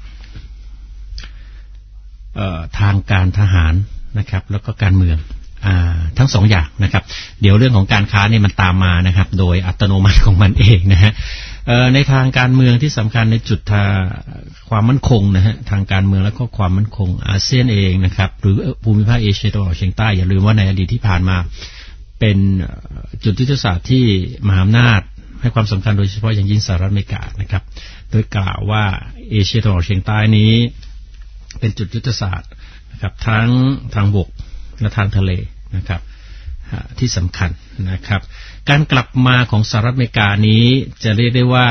ทางการทหารนะครับแล้วก็การเมืองทั้งสองอย่างนะครับเดี๋ยวเรื่องของการค้าเนี่ยมันตามมานะครับโดยอัตโนมัติของมันเองนะฮะในทางการเมืองที่สำคัญในจุดความมั่นคงนะฮะทางการเมืองแล้วก็ความมั่นคงอาเซียนเองนะครับหรือภูมิภาคเอเชียตะวันออกเฉียงใต้อย่าลืมว่าในอดีตที่ผ่านมาเป็นจุดยุทธศาสตร์ที่มหาอำนาจให้ความสำคัญโดยเฉพาะอย่างยิ่งสหรัฐอเมริกานะครับโดยกล่าวว่าเอเชียตะวันออกเฉียงใต้นี้เป็นจุดยุทธศาสตร์นะครับทั้งทางบกและทางทะเลนะครับที่สำคัญนะครับการกลับมาของสหรัฐอเมริกานี้จะเรียกได้ว่า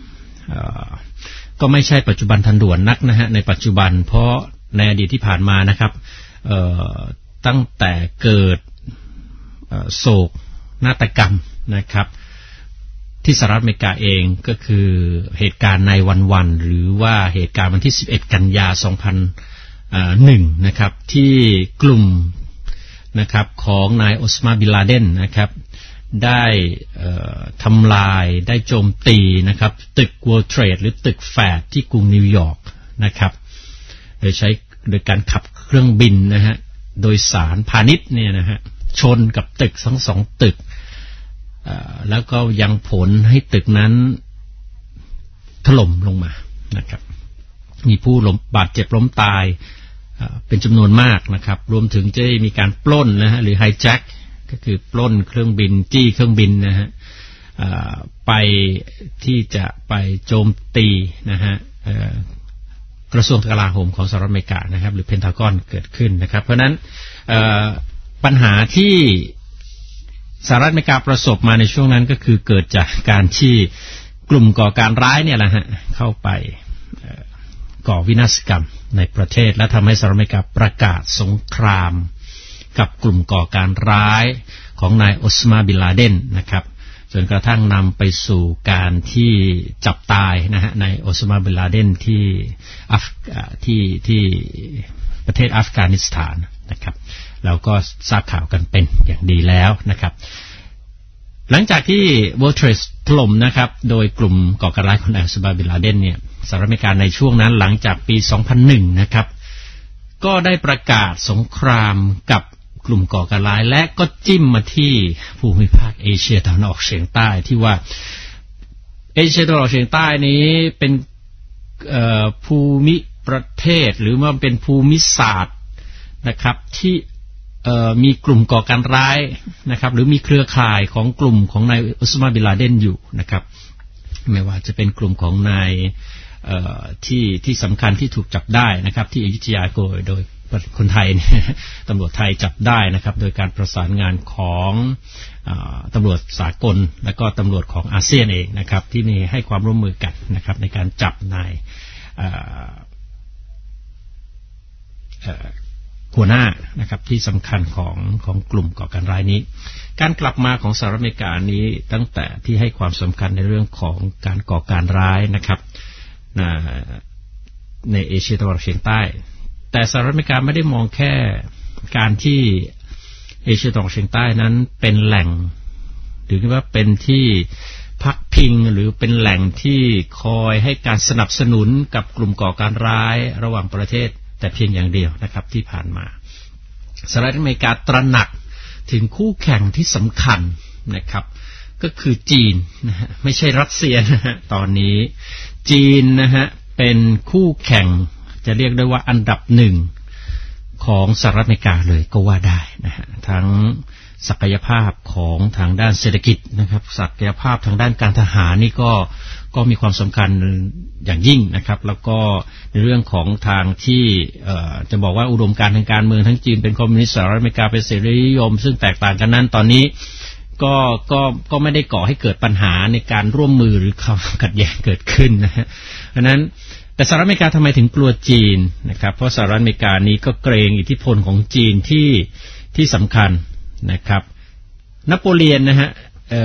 ก็ไม่ใช่ปัจจุบันทันด่วนนักนะฮะในปัจจุบันเพราะในอดีตที่ผ่านมานะครับตั้งแต่เกิดโศกนาฏกรรมนะครับที่สหรัฐอเมริกาเองก็คือเหตุการณ์ในวันหรือว่าเหตุการณ์วันที่11กันยา2001นะครับที่กลุ่มนะครับของนายออสมาบินลาเดนนะครับได้ทำลายได้โจมตีนะครับตึก World Trade หรือตึกแฟดที่กรุงนิวยอร์กนะครับโดยการขับเครื่องบินนะฮะโดยสารพาณิชย์เนี่ยนะฮะชนกับตึกทั้งสองตึกแล้วก็ยังผลให้ตึกนั้นถล่มลงมานะครับมีผู้บาดเจ็บล้มตายเป็นจำนวนมากนะครับรวมถึงจะมีการปล้นนะฮะหรือไฮแจ็คก็คือปล้นเครื่องบินจี้เครื่องบินนะฮะไปที่จะไปโจมตีนะฮะกระทรวงกลาโหมของสหรัฐอเมริกานะครับหรือเพนทากอนเกิดขึ้นนะครับเพราะนั้นปัญหาที่สหรัฐอเมริกาประสบมาในช่วงนั้นก็คือเกิดจากการที่กลุ่มก่อการร้ายเนี่ยแหละฮะเข้าไปก่อวินาศกรรมในประเทศและทำให้สหรัฐอเมริกาประกาศสงครามกับกลุ่มก่อการร้ายของนายออสมาบินลาเดนนะครับจนกระทั่งนำไปสู่การที่จับตายนะฮะนายออสมาบินลาเดนที่ประเทศอัฟกานิสถานนะครับเราก็ทราบข่าวกันเป็นอย่างดีแล้วนะครับหลังจากที่ World Trade ถล่มนะครับโดยกลุ่มก่อการร้ายของนายออสมาบินลาเดนเนี่ยสหรัฐอเมริกาในช่วงนั้นหลังจากปี 2001 นะครับก็ได้ประกาศสงครามกับกลุ่มก่อการร้ายและก็จิ้มมาที่ภูมิภาคเอเชียตะวันออกเฉียงใต้ที่ว่าเอเชียตะวันออกเฉียงใต้นี้เป็นภูมิประเทศหรือว่าเป็นภูมิศาสตร์นะครับที่มีกลุ่มก่อการร้ายนะครับหรือมีเครือข่ายของกลุ่มของนายออสมาบินลาเดนอยู่นะครับไม่ว่าจะเป็นกลุ่มของนายที่สำคัญที่ถูกจับได้นะครับที่อยุธยาโดยคนไทยตำรวจไทยจับได้นะครับโดยการประสานงานของตำรวจสากลและก็ตำรวจของอาเซียนเองนะครับที่มีให้ความร่วมมือกันนะครับในการจับนายหัวหน้านะครับที่สำคัญของกลุ่มก่อการร้ายนี้การกลับมาของสหรัฐอเมริกานี้ตั้งแต่ที่ให้ความสำคัญในเรื่องของการก่อการร้ายนะครับในเอเชียตะวันออกเฉียงใต้แต่สหรัฐอเมริกาไม่ได้มองแค่การที่เอเชียตะวันออกเฉียงใต้นั้นเป็นแหล่งหรือว่าเป็นที่พักพิงหรือเป็นแหล่งที่คอยให้การสนับสนุนกับกลุ่มก่อการร้ายระหว่างประเทศแต่เพียงอย่างเดียวนะครับที่ผ่านมาสหรัฐอเมริกาตระหนักถึงคู่แข่งที่สำคัญนะครับก็คือจีนนะฮะไม่ใช่รัสเซียนะฮะตอนนี้จีนนะฮะเป็นคู่แข่งจะเรียกได้ว่าอันดับหนึ่งของสหรัฐอเมริกาเลยก็ว่าได้นะฮะทั้งศักยภาพของทางด้านเศรษฐกิจนะครับศักยภาพทางด้านการทหารนี่ก็มีความสำคัญอย่างยิ่งนะครับแล้วก็ในเรื่องของทางที่จะบอกว่าอุดมการณ์ทางการเมืองทั้งจีนเป็นคอมมิวนิสต์สหรัฐอเมริกาเป็นเสรีนิยมซึ่งแตกต่างกันนั้นตอนนี้ก็ไม่ได้ก่อให้เกิดปัญหาในการร่วมมือหรือความขัดแย้งเกิดขึ้นนะฮะเพราะนั้นแต่สหรัฐอเมริกาทำไมถึงกลัวจีนนะครับเพราะสหรัฐอเมริกานี้ก็เกรงอิทธิพลของจีนที่สำคัญนะครับนโปเลียนนะฮะ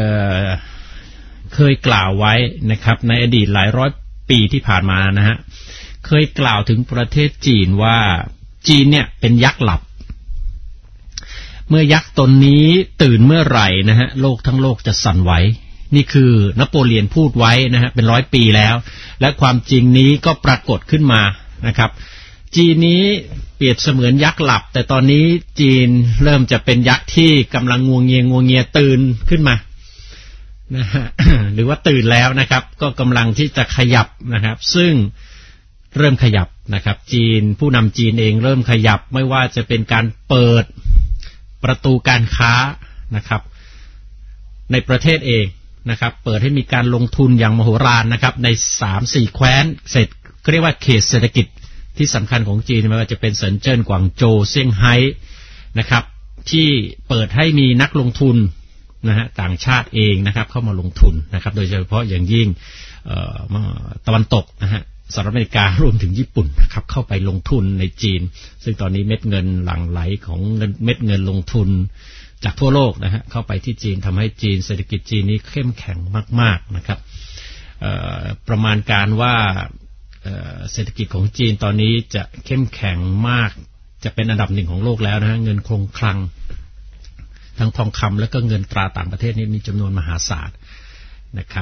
เคยกล่าวไว้นะครับในอดีตหลายร้อยปีที่ผ่านมานะฮะเคยกล่าวถึงประเทศจีนว่าจีนเนี่ยเป็นยักษ์หลับเมื่อยักษ์ตนนี้ตื่นเมื่อไหร่นะฮะโลกทั้งโลกจะสั่นไหวนี่คือนโปเลียนพูดไว้นะฮะเป็นร้อยปีแล้วและความจริงนี้ก็ปรากฏขึ้นมานะครับจีนนี้เปรียบเสมือนยักษ์หลับแต่ตอนนี้จีนเริ่มจะเป็นยักษ์ที่กำลังงัวเงียตื่นขึ้นมานะฮะ หรือว่าตื่นแล้วนะครับก็กำลังที่จะขยับนะครับซึ่งเริ่มขยับนะครับจีนผู้นำจีนเองเริ่มขยับไม่ว่าจะเป็นการเปิดประตูการค้านะครับในประเทศเองนะครับเปิดให้มีการลงทุนอย่างมโหฬารนะครับใน 3-4 แคว้นเสร็จเรียกว่าเขตเศรษฐกิจที่สำคัญของจีนไม่ว่าจะเป็นเซินเจิ้นกวางโจวเซี่ยงไฮ้นะครับที่เปิดให้มีนักลงทุนนะฮะต่างชาติเองนะครับเข้ามาลงทุนนะครับโดยเฉพาะอย่างยิ่งตะวันตกนะฮะสหรัฐอเมริการวมถึงญี่ปุ่นนะครับเข้าไปลงทุนในจีนซึ่งตอนนี้เม็ดเงินหลั่งไหลของเม็ดเงินลงทุนจากทั่วโลกนะฮะเข้าไปที่จีนทำให้จีนเศรษฐกิจจีนนี้เข้มแข็งมากๆนะครับประมาณการว่าเศรษฐกิจของจีนตอนนี้จะเข้มแข็งมากจะเป็นอันดับหนึ่งของโลกแล้วนะฮะเงินคงคลังทั้งทองคำและก็เงินตราต่างประเทศนี้มีจำนวนมหาศาลนะครับ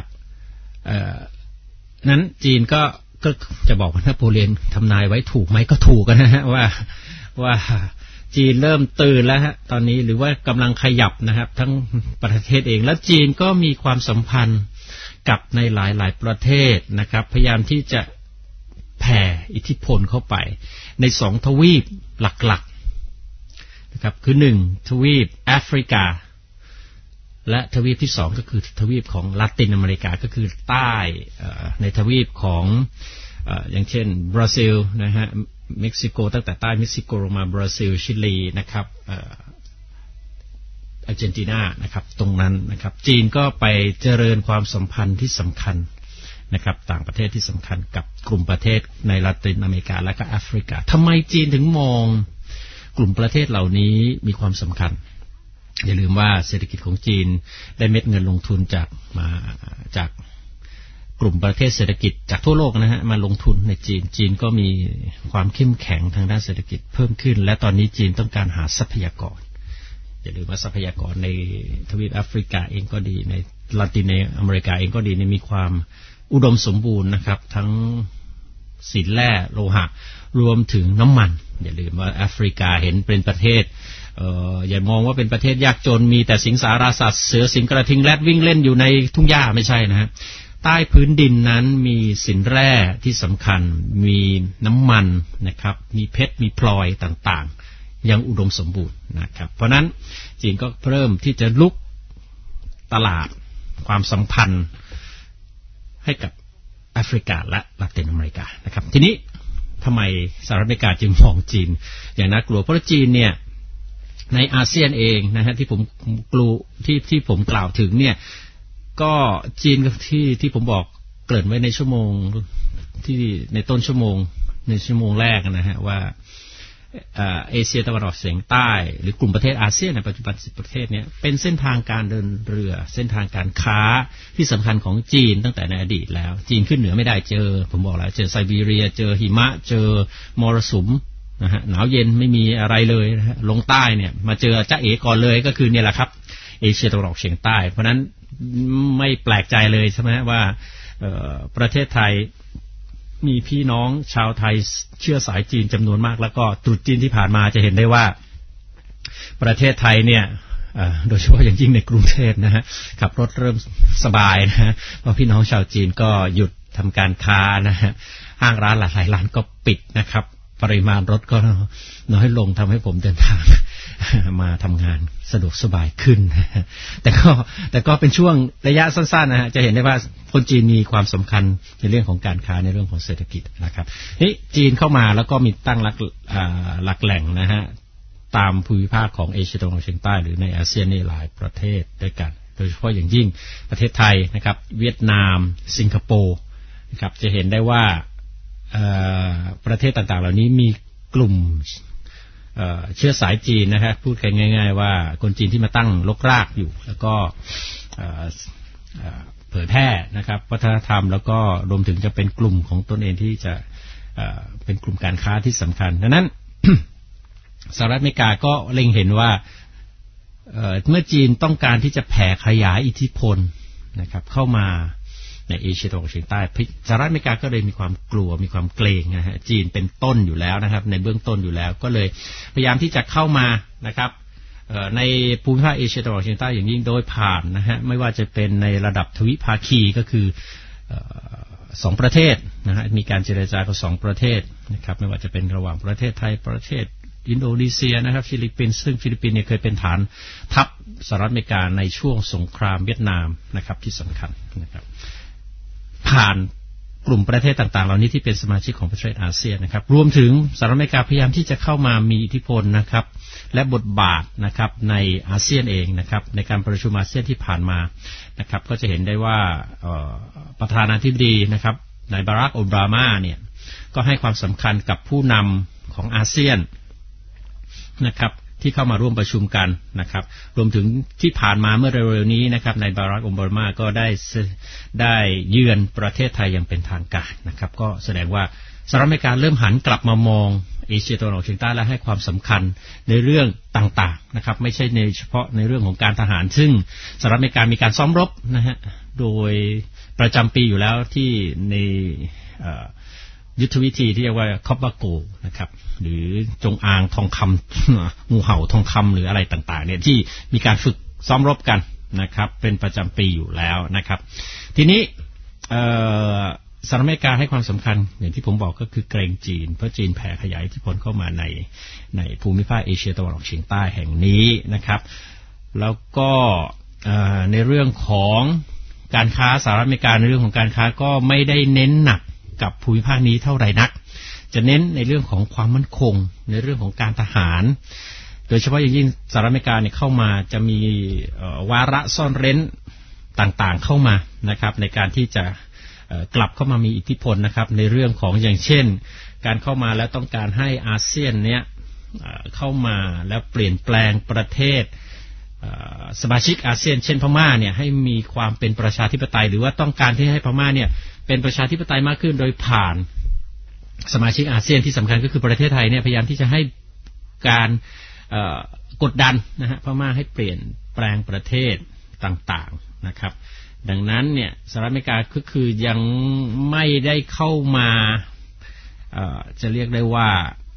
นั้นจีนก็จะบอกว่านโปเลียนทำนายไว้ถูกไหมก็ถูกกันนะฮะว่าจีนเริ่มตื่นแล้วฮะตอนนี้หรือว่ากำลังขยับนะครับทั้งประเทศเองแล้วจีนก็มีความสัมพันธ์กับในหลายๆประเทศนะครับพยายามที่จะแผ่อิทธิพลเข้าไปใน2ทวีปหลักๆนะครับคือ1ทวีปแอฟริกาและทวีปที่2ก็คือทวีปของลาตินอเมริกาก็คือใต้ในทวีปของอย่างเช่นบราซิลนะฮะเม็กซิโกตั้งแต่ใต้เม็กซิโกลงมาบราซิลชิลีนะครับอาร์เจนตินานะครับตรงนั้นนะครับจีนก็ไปเจริญความสัมพันธ์ที่สำคัญนะครับต่างประเทศที่สำคัญกับกลุ่มประเทศในลาตินอเมริกาและก็แอฟริกาทำไมจีนถึงมองกลุ่มประเทศเหล่านี้มีความสำคัญอย่าลืมว่าเศรษฐกิจของจีนได้เม็ดเงินลงทุนจากกลุ่มประเทศเศรษฐกิจจากทั่วโลกนะฮะมาลงทุนในจีนก็มีความเข้มแข็งทางด้านเศรษฐกิจเพิ่มขึ้นและตอนนี้จีนต้องการหาทรัพยากรอย่าลืมว่าทรัพยากรในทวีปแอฟริกาเองก็ดีในลาตินอเมริกาเองก็ดีมีความอุดมสมบูรณ์นะครับทั้งสินแร่โลหะรวมถึงน้ำมันอย่าลืมว่าแอฟริกาเห็นเป็นประเทศอย่ามองว่าเป็นประเทศยากจนมีแต่สิงสารสัตว์เสือสิงกระทิงแรดวิ่งเล่นอยู่ในทุ่งหญ้าไม่ใช่นะฮะใต้พื้นดินนั้นมีสินแร่ที่สำคัญมีน้ำมันนะครับมีเพชรมีพลอยต่างๆยังอุดมสมบูรณ์นะครับเพราะนั้นจีนก็เริ่มที่จะลุกตลาดความสัมพันธ์ให้กับแอฟริกาและลาตินอเมริกานะครับทีนี้ทำไมสหรัฐอเมริกาจึงมองจีนอย่างน่ากลัวเพราะจีนเนี่ยในอาเซียนเองนะฮะที่ผมที่ผมกล่าวถึงเนี่ยก็จีนที่ผมบอกเกริ่นไว้ในชั่วโมงที่ในต้นชั่วโมงในชั่วโมงแรกนะฮะว่าเอเชียตะวันออกเฉียงใต้หรือกลุ่มประเทศอาเซียนในปัจจุบัน10ประเทศนี้เป็นเส้นทางการเดินเรือเส้นทางการค้าที่สำคัญของจีนตั้งแต่ในอดีตแล้วจีนขึ้นเหนือไม่ได้ผมบอกแล้วเจอไซบีเรียเจอหิมะเจอมรสุมนะฮะหนาวเย็นไม่มีอะไรเลยนะฮะลงใต้เนี่ยมาเจอจ๊ะเอ๋ก่อนเลยก็คือเนี่ยแหละครับเอเชียตะวันออกเฉียงใต้เพราะนั้นไม่แปลกใจเลยใช่ไหมว่าประเทศไทยมีพี่น้องชาวไทยเชื้อสายจีนจำนวนมากแล้วก็ตรุษจีนที่ผ่านมาจะเห็นได้ว่าประเทศไทยเนี่ยโดยเฉพาะอย่างยิ่งในกรุงเทพนะฮะขับรถเริ่มสบายนะฮะเพราะพี่น้องชาวจีนก็หยุดทำการค้านะฮะห้างร้านหลายร้านก็ปิดนะครับปริมาณรถก็น้อยลงทำให้ผมเดินทางมาทำงานสะดวกสบายขึ้นแต่ก็เป็นช่วงระยะสั้นๆนะฮะจะเห็นได้ว่าคนจีนมีความสำคัญในเรื่องของการค้าในเรื่องของเศรษฐกิจนะครับนี่จีนเข้ามาแล้วก็มีตั้งหลักแหล่งนะฮะตามภูมิภาคของเอเชียตะวันออกเฉียงใต้หรือในอาเซียนนี่หลายประเทศด้วยกันโดยเฉพาะอย่างยิ่งประเทศไทยนะครับเวียดนามสิงคโปร์นะครับจะเห็นได้ว่าประเทศต่างๆเหล่านี้มีกลุ่มเชื้อสายจีนนะฮะพูดกันง่ายๆว่าคนจีนที่มาตั้งรกรากอยู่แล้วก็เผยแพร่นะครับวัฒนธรรมแล้วก็รวมถึงจะเป็นกลุ่มของตนเองที่จะเป็นกลุ่มการค้าที่สำคัญดังนั้น สหรัฐอเมริกาก็เล็งเห็นว่าเมื่อจีนต้องการที่จะแผ่ขยายอิทธิพลนะครับเข้ามาในเอเชียตะวันออกเฉียงใต้สหรัฐอเมริกาก็เลยมีความกลัวมีความเกรงนะฮะจีนเป็นต้นอยู่แล้วนะครับในเบื้องต้นอยู่แล้วก็เลยพยายามที่จะเข้ามานะครับในภูมิภาคเอเชียตะวันออกเฉียงใต้อย่างยิ่งโดยผ่านนะฮะไม่ว่าจะเป็นในระดับทวิภาคีก็คือสองประเทศนะฮะมีการเจรจากับ2ประเทศนะครับไม่ว่าจะเป็นระหว่างประเทศไทยประเทศอินโดนีเซียนะครับฟิลิปปินส์ซึ่งฟิลิปปินส์เนี่ยเคยเป็นฐานทัพสหรัฐอเมริกาในช่วงสงครามเวียดนามนะครับที่สำคัญนะครับผ่านกลุ่มประเทศต่างๆเหล่านี้ที่เป็นสมาชิกของประเทศอาเซียนนะครับรวมถึงสหรัฐอเมริกาพยายามที่จะเข้ามามีอิทธิพลนะครับและบทบาทนะครับในอาเซียนเองนะครับในการประชุมอาเซียนที่ผ่านมานะครับก็จะเห็นได้ว่าประธานาธิบดีนะครับนายบารักโอบามาเนี่ยก็ให้ความสำคัญกับผู้นำของอาเซียนนะครับที่เข้ามาร่วมประชุมกันนะครับรวมถึงที่ผ่านมาเมื่อเร็วๆนี้นะครับนายบารักโอบามาก็ได้เยือนประเทศไทยอย่างเป็นทางการนะครับก็แสดงว่าสหรัฐอเมริกาเริ่มหันกลับมามองเอเชียตะวันออกเฉียงใต้และให้ความสำคัญในเรื่องต่างๆนะครับไม่ใช่ในเฉพาะในเรื่องของการทหารซึ่งสหรัฐอเมริกามีการซ้อมรบนะฮะโดยประจำปีอยู่แล้วที่ในยุทธวิธีที่เรียกว่าคอปบาโกนะครับหรือจงอางทองคำงูเห่าทองคำหรืออะไรต่างๆเนี่ยที่มีการฝึกซ้อมรบกันนะครับเป็นประจำปีอยู่แล้วนะครับทีนี้สหรัฐอเมริกาให้ความสำคัญอย่างที่ผมบอกก็คือเกรงจีนเพราะจีนแผ่ขยายอิทธิพลเข้ามาในภูมิภาคเอเชียตะวันออกเฉียงใต้แห่งนี้นะครับแล้วก็ในเรื่องของการค้าสหรัฐอเมริกาในเรื่องของการค้าก็ไม่ได้เน้นหนักกับภูมิภาคนี้เท่าไหร่นักจะเน้นในเรื่องของความมั่นคงในเรื่องของการทหารโดยเฉพาะอย่างยิ่งสหรัฐอเมริกาเนี่ยเข้ามาจะมีวาระซ่อนเร้นต่างๆเข้ามานะครับในการที่จะกลับเข้ามามีอิทธิพลนะครับในเรื่องของอย่างเช่นการเข้ามาแล้วต้องการให้อาเซียนเนี้ยเข้ามาแล้วเปลี่ยนแปลงประเทศสมาชิกอาเซียนเช่นพม่าเนี่ยให้มีความเป็นประชาธิปไตยหรือว่าต้องการที่ให้พม่าเนี่ยเป็นประชาธิปไตยมากขึ้นโดยผ่านสมาชิกอาเซียนที่สำคัญก็คือประเทศไทยเนี่ยพยายามที่จะให้การกดดันนะฮะพม่าให้เปลี่ยนแปลงประเทศต่างๆนะครับดังนั้นเนี่ยสหรัฐอเมริกาก็คือยังไม่ได้เข้ามาจะเรียกได้ว่า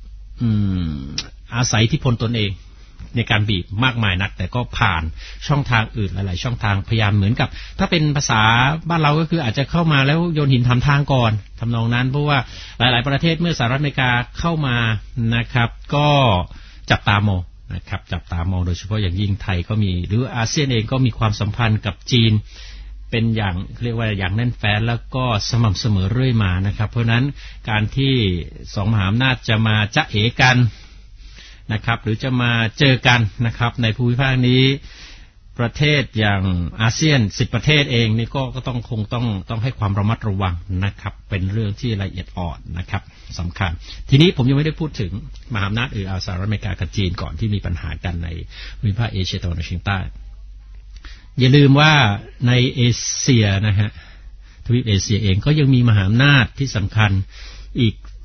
อาศัยอิทธิพลตนเองในการบีบมากมายนักแต่ก็ผ่านช่องทางอื่นหลายๆช่องทางพยายามเหมือนกับถ้าเป็นภาษาบ้านเราก็คืออาจจะเข้ามาแล้วโยนหินถามทางก่อนทำนองนั้นเพราะว่าหลายๆประเทศเมื่อสหรัฐอเมริกาเข้ามานะครับก็จับตามองนะครับจับตามองโดยเฉพาะอย่างยิ่งไทยก็มีหรืออาเซียนเองก็มีความสัมพันธ์กับจีนเป็นอย่างเรียกว่าอย่างแน่นแฟ้นแล้วก็สม่ำเสมอเรื่อยมานะครับเพราะนั้นการที่สองมหาอำนาจจะมาจ๊ะเอ๋กันนะครับหรือจะมาเจอกันนะครับในภูมิภาคนี้ประเทศอย่างอาเซียน10ประเทศเองนี่ก็ต้องให้ความระมัดระวังนะครับเป็นเรื่องที่ละเอียดอ่อนนะครับสำคัญทีนี้ผมยังไม่ได้พูดถึงมหาอำนาจอื่นสหรัฐอเมริกากับจีนก่อนที่มีปัญหากันในภูมิภาคเอเชียตะวันออกเฉียงใต้อย่าลืมว่าในเอเชียนะฮะทวีปเอเชียเองก็ยังมีมหาอำนาจที่สำคัญอีก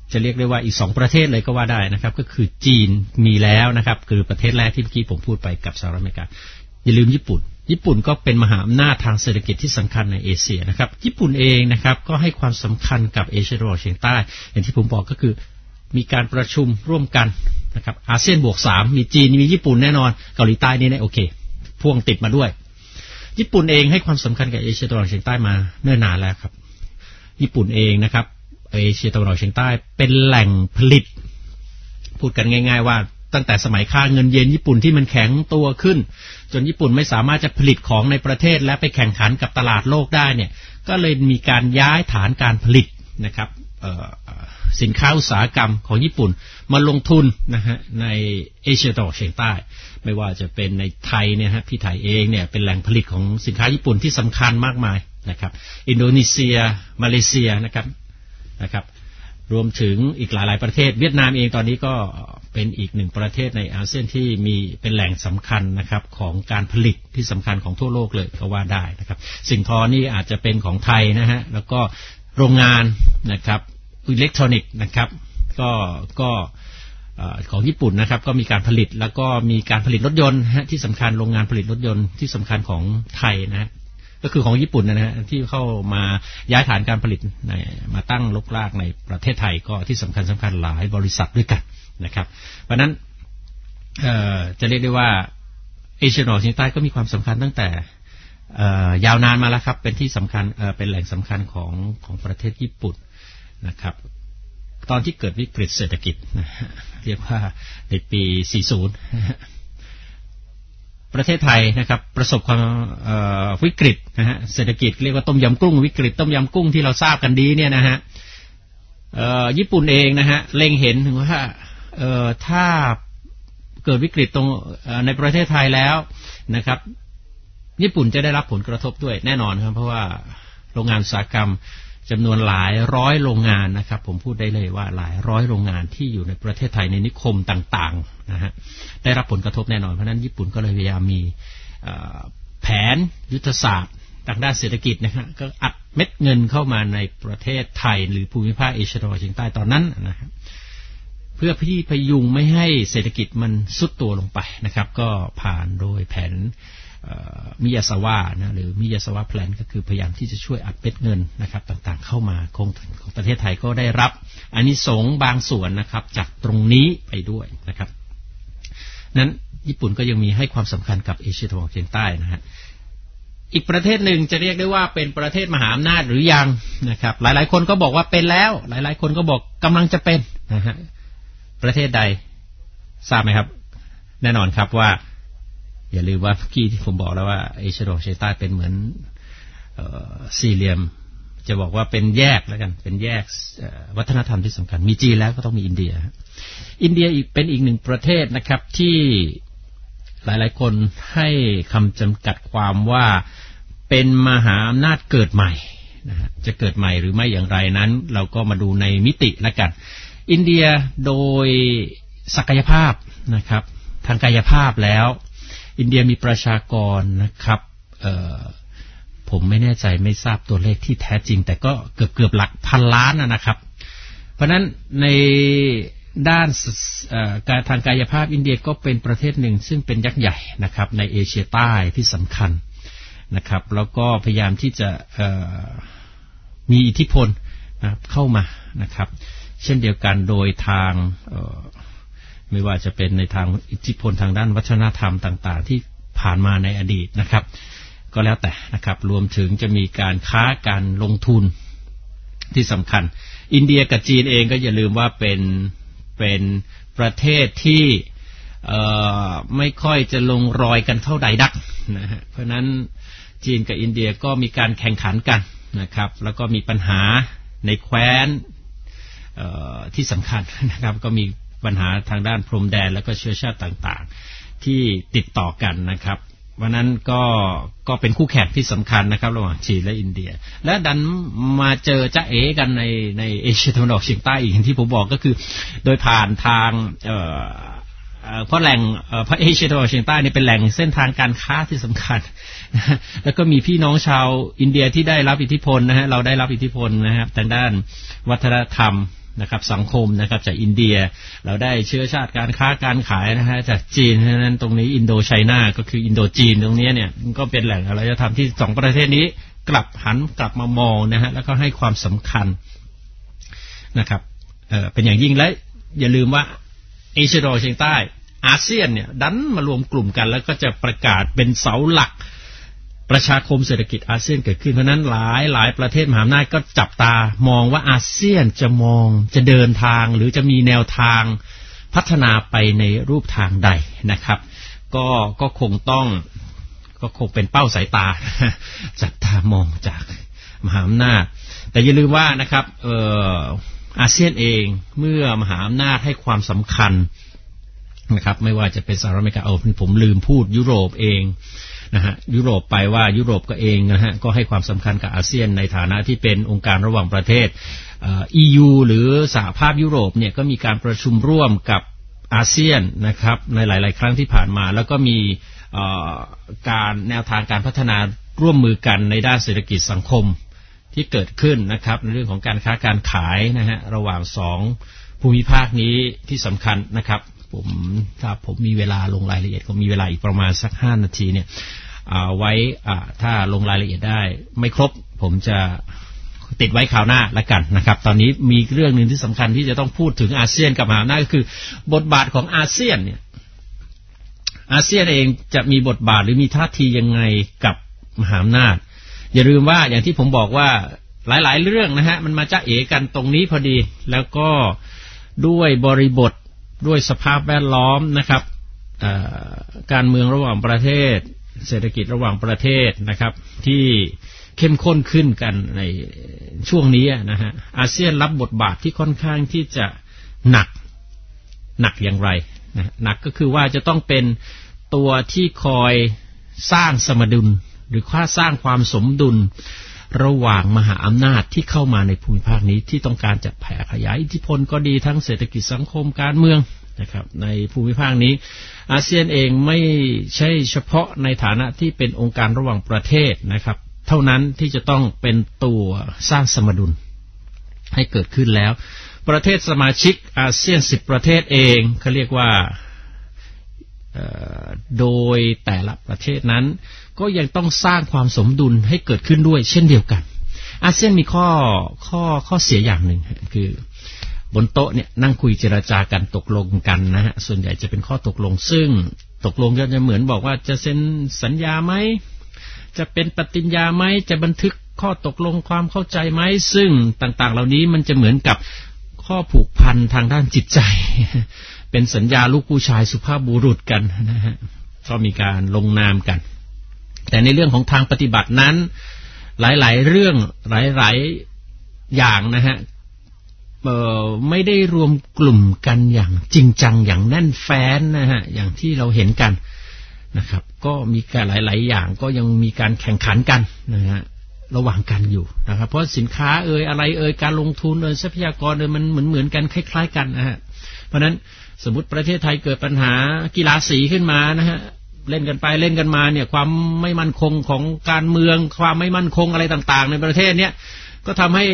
จะเรียกได้ว่าอีก2ประเทศเลยก็ว่าได้นะครับก็คือจีนมีแล้วนะครับคือประเทศแรกที่เมื่อกี้ผมพูดไปกับสหรัฐอเมริกาอย่าลืมญี่ปุ่นก็เป็นมหาอำนาจทางเศรษฐกิจที่สำคัญในเอเชียนะครับญี่ปุ่นเองนะครับก็ให้ความสำคัญกับเอเชียตะวันออกเฉียงใต้อย่างที่ผมบอกก็คือมีการประชุมร่วมกันนะครับอาเซียนบวก3มีจีนมีญี่ปุ่นแน่นอนเกาหลีใต้นี่โอเคพ่วงติดมาด้วยญี่ปุ่นเองให้ความสำคัญกับเอเชียตะวันออกเฉียงใต้มาเนิ่นนานแล้วครับญี่ปุ่นเองนะครับเอเชียตะวันออกเฉียงใต้เป็นแหล่งผลิตพูดกันง่ายๆว่าตั้งแต่สมัยค่าเงินเยนญี่ปุ่นที่มันแข็งตัวขึ้นจนญี่ปุ่นไม่สามารถจะผลิตของในประเทศและไปแข่งขันกับตลาดโลกได้เนี่ยก็เลยมีการย้ายฐานการผลิตนะครับสินค้าอุตสาหกรรมของญี่ปุ่นมาลงทุนนะฮะในเอเชียตะวันออกเฉียงใต้ไม่ว่าจะเป็นในไทยเนี่ยฮะพี่ไทยเองเนี่ยเป็นแหล่งผลิตของสินค้าญี่ปุ่นที่สำคัญมากมายนะครับอินโดนีเซียมาเลเซียนะครับรวมถึงอีกหลายๆประเทศเวียดนามเองตอนนี้ก็เป็นอีกหนึ่งประเทศในอาเซียนที่มีเป็นแหล่งสำคัญนะครับของการผลิตที่สำคัญของทั่วโลกเลยก็ว่าได้นะครับสิ่งทอนี่อาจจะเป็นของไทยนะฮะแล้วก็โรงงานนะครับอิเล็กทรอนิกส์นะครับก็ของญี่ปุ่นนะครับก็มีการผลิตแล้วก็มีการผลิตรถยนต์ที่สำคัญโรงงานผลิตรถยนต์ที่สำคัญของไทยนะก็คือของญี่ปุ่นนะฮะที่เข้ามาย้ายฐานการผลิตมาตั้งรกรากในประเทศไทยก็ที่สำคัญหลายบริษัทด้วยกันนะครับเพราะนั้นจะเรียกได้ว่าเอเชียตะวันออกเฉียงใต้ก็มีความสำคัญตั้งแต่ยาวนานมาแล้วครับเป็นที่สำคัญเป็นแหล่งสำคัญของประเทศญี่ปุ่นนะครับตอนที่เกิดวิกฤตเศรษฐกิจนะเรียกว่าในปี 40 ประเทศไทยนะครับประสบความวิกฤตนะฮะเศรษฐกิจเรียกว่าต้มยำกุ้งวิกฤตต้มยำกุ้งที่เราทราบกันดีเนี่ยนะฮะญี่ปุ่นเองนะฮะเล็งเห็นถึงว่าถ้าเกิดวิกฤตตรงในประเทศไทยแล้วนะครับญี่ปุ่นจะได้รับผลกระทบด้วยแน่นอนครับเพราะว่าโรงงานอุตสาหกรรมจำนวนหลายร้อยโรงงานนะครับผมพูดได้เลยว่าหลายร้อยโรงงานที่อยู่ในประเทศไทยในนิคมต่างๆนะฮะได้รับผลกระทบแน่นอนเพราะนั้นญี่ปุ่นก็เลยพยายามมีแผนยุทธศาสตร์ทางด้านเศรษฐกิจนะฮะก็อัดเม็ดเงินเข้ามาในประเทศไทยหรือภูมิภาคเอเชียตะวันออกเฉียงใต้ตอนนั้นนะครับเพื่อที่พยุงไม่ให้เศรษฐกิจมันทรุดตัวลงไปนะครับก็ผ่านโดยแผนมิยาซาวะนะหรือมิยาซาวะแพลนก็คือพยายามที่จะช่วยอัดเม็ดเงินนะครับต่างๆเข้ามาของประเทศไทยก็ได้รับอานิสงส์บางส่วนนะครับจากตรงนี้ไปด้วยนะครับนั้นญี่ปุ่นก็ยังมีให้ความสำคัญกับเอเชียตะวันออกเฉียงใต้นะฮะอีกประเทศหนึ่งจะเรียกได้ว่าเป็นประเทศมหาอำนาจหรือยังนะครับหลายๆคนก็บอกว่าเป็นแล้วหลายๆคนก็บอกกำลังจะเป็นนะฮะประเทศใดทราบไหมครับแน่นอนครับว่าอย่าลืมว่าเมื่อกี้ที่ผมบอกแล้วว่าเอเชียตะวันออกเฉียงใต้เป็นเหมือนสี่เหลี่ยมจะบอกว่าเป็นแยกแล้วกันเป็นแยกวัฒนธรรมที่สำคัญมีจีนแล้วก็ต้องมีอินเดียเป็นอีกหนึ่งประเทศนะครับที่หลายๆคนให้คำจำกัดความว่าเป็นมหาอำนาจเกิดใหม่นะฮะจะเกิดใหม่หรือไม่อย่างไรนั้นเราก็มาดูในมิติแล้วกันอินเดียโดยศักยภาพนะครับทางกายภาพแล้วอินเดียมีประชากรนะครับผมไม่แน่ใจไม่ทราบตัวเลขที่แท้จริงแต่ก็เกือบหลักพันล้านนะครับเพราะนั้นในด้านการทางกายภาพอินเดียก็เป็นประเทศหนึ่งซึ่งเป็นยักษ์ใหญ่นะครับในเอเชียใต้ที่สำคัญนะครับแล้วก็พยายามที่จะมีอิทธิพลนะเข้ามานะครับเช่นเดียวกันโดยทางไม่ว่าจะเป็นในทางอิทธิพลทางด้านวัฒนธรรมต่างๆที่ผ่านมาในอดีตนะครับก็แล้วแต่นะครับรวมถึงจะมีการค้าการลงทุนที่สำคัญอินเดียกับจีนเองก็อย่าลืมว่าเป็นประเทศที่ไม่ค่อยจะลงรอยกันเท่าใดนักนะฮะเพราะนั้นจีนกับอินเดียก็มีการแข่งขันกันนะครับแล้วก็มีปัญหาในแคว้นที่สำคัญนะครับก็มีปัญหาทางด้านพรมแดนแล้วก็เชื้อชาติต่างๆที่ติดต่อกันนะครับวันนั้นก็เป็นคู่แข่งที่สำคัญนะครับระหว่างจีนและอินเดียและดันมาเจอจ๊ะเอ๋กันในเอเชียตะวันออกเฉียงใต้อีกอย่างที่ผมบอกก็คือโดยผ่านทางเพราะแหล่งพระเอเชียตะวันออกเฉียงใต้นี่เป็นแหล่งเส้นทางการค้าที่สำคัญแล้วก็มีพี่น้องชาวอินเดียที่ได้รับอิทธิพลนะฮะเราได้รับอิทธิพลนะครับทางด้านวัฒนธรรมนะครับสังคมนะครับจากอินเดียเราได้เชื้อชาติการค้าการขายนะฮะจากจีนเพราะฉะนั้นตรงนี้อินโดไชน่าก็คืออินโดจีนตรงนี้เนี่ยก็เป็นแหล่งอารยธรรมที่2ประเทศนี้กลับมามองนะฮะแล้วก็ให้ความสำคัญนะครับเป็นอย่างยิ่งและอย่าลืมว่าเอเชียตะวันออกเฉียงใต้อาเซียนเนี่ยดันมารวมกลุ่มกันแล้วก็จะประกาศเป็นเสาหลักประชาคมเศรษฐกิจอาเซียนเกิดขึ้นเพราะนั้นหลายประเทศมหาอำนาจก็จับตามองว่าอาเซียนจะเดินทางหรือจะมีแนวทางพัฒนาไปในรูปทางใดนะครับก็คงเป็นเป้าสายตาจับตามองจากมหาอำนาจแต่อย่าลืมว่านะครับอาเซียนเองเมื่อมหาอำนาจให้ความสำคัญนะครับไม่ว่าจะเป็นสหรัฐอเมริกาผมลืมพูดยุโรปเองนะฮะยุโรปไปว่ายุโรปก็เองนะฮะก็ให้ความสำคัญกับอาเซียนในฐานะที่เป็นองค์การระหว่างประเทศEU หรือสหภาพยุโรปเนี่ยก็มีการประชุมร่วมกับอาเซียนนะครับในหลายๆครั้งที่ผ่านมาแล้วก็มีการแนวทางการพัฒนาร่วมมือกันในด้านเศรษฐกิจสังคมที่เกิดขึ้นนะครับในเรื่องของการค้าการขายนะฮะระหว่าง2ภูมิภาคนี้ที่สำคัญนะครับถ้าผมมีเวลาลงรายละเอียดก็มีเวลาอีกประมาณสัก5นาทีเนี่ยไว้ถ้าลงรายละเอียดได้ไม่ครบผมจะติดไว้คราวหน้าละกันนะครับตอนนี้มีเรื่องนึงที่สำคัญที่จะต้องพูดถึงอาเซียนกับมหาอำนาจก็คือบทบาทของอาเซียนเนี่ยอาเซียนเองจะมีบทบาทหรือมีท่าทียังไงกับมหาอำนาจอย่าลืมว่าอย่างที่ผมบอกว่าหลายๆเรื่องนะฮะมันมาจ๊ะเอ๋กันตรงนี้พอดีแล้วก็ด้วยบริบทด้วยสภาพแวดล้อมนะครับการเมืองระหว่างประเทศเศรษฐกิจระหว่างประเทศนะครับที่เข้มข้นขึ้นกันในช่วงนี้นะฮะอาเซียนรับบทบาทที่ค่อนข้างที่จะหนักอย่างไรนะหนักก็คือว่าจะต้องเป็นตัวที่คอยสร้างสมดุลหรือสร้างความสมดุลระหว่างมหาอำนาจที่เข้ามาในภูมิภาคนี้ที่ต้องการจะแผ่ขยายอิทธิพลก็ดีทั้งเศรษฐกิจสังคมการเมืองนะครับในภูมิภาคนี้อาเซียนเองไม่ใช่เฉพาะในฐานะที่เป็นองค์การระหว่างประเทศนะครับเท่านั้นที่จะต้องเป็นตัวสร้างสมดุลให้เกิดขึ้นแล้วประเทศสมาชิกอาเซียน10ประเทศเองเขาเรียกว่าโดยแต่ละประเทศนั้นก็ยังต้องสร้างความสมดุลให้เกิดขึ้นด้วยเช่นเดียวกันอาเซียนมีข้อเสียอย่างหนึ่งคือบนโต๊ะเนี่ยนั่งคุยเจรจากันตกลงกันนะฮะส่วนใหญ่จะเป็นข้อตกลงซึ่งตกลงก็จะเหมือนบอกว่าจะเซ็นสัญญาไหมจะเป็นปฏิญญาไหมจะบันทึกข้อตกลงความเข้าใจไหมซึ่งต่างๆเหล่านี้มันจะเหมือนกับข้อผูกพันทางด้านจิตใจเป็นสัญญาลูกผู้ชายสุภาพบุรุษกันนะฮะก็มีการลงนามกันแต่ในเรื่องของทางปฏิบัตินั้นหลายๆเรื่องหลายๆอย่างนะฮะไม่ได้รวมกลุ่มกันอย่างจริงจังอย่างแน่นแฟ้นนะฮะอย่างที่เราเห็นกันนะครับก็มีการหลายๆอย่างก็ยังมีการแข่งขันกันนะฮะระหว่างกันอยู่นะครับเพราะสินค้าอะไรการลงทุนทรัพยากรมันเหมือนกันคล้ายๆกันนะฮะเพราะนั้นสมมุติประเทศไทยเกิดปัญหากีฬาสีขึ้นมานะฮะเล่นกันไปเล่นกันมาเนี่ยความไม่มั่นคงของการเมืองความไม่มั่นคงอะไรต่างๆในประเทศเนี้ยก็ทำให้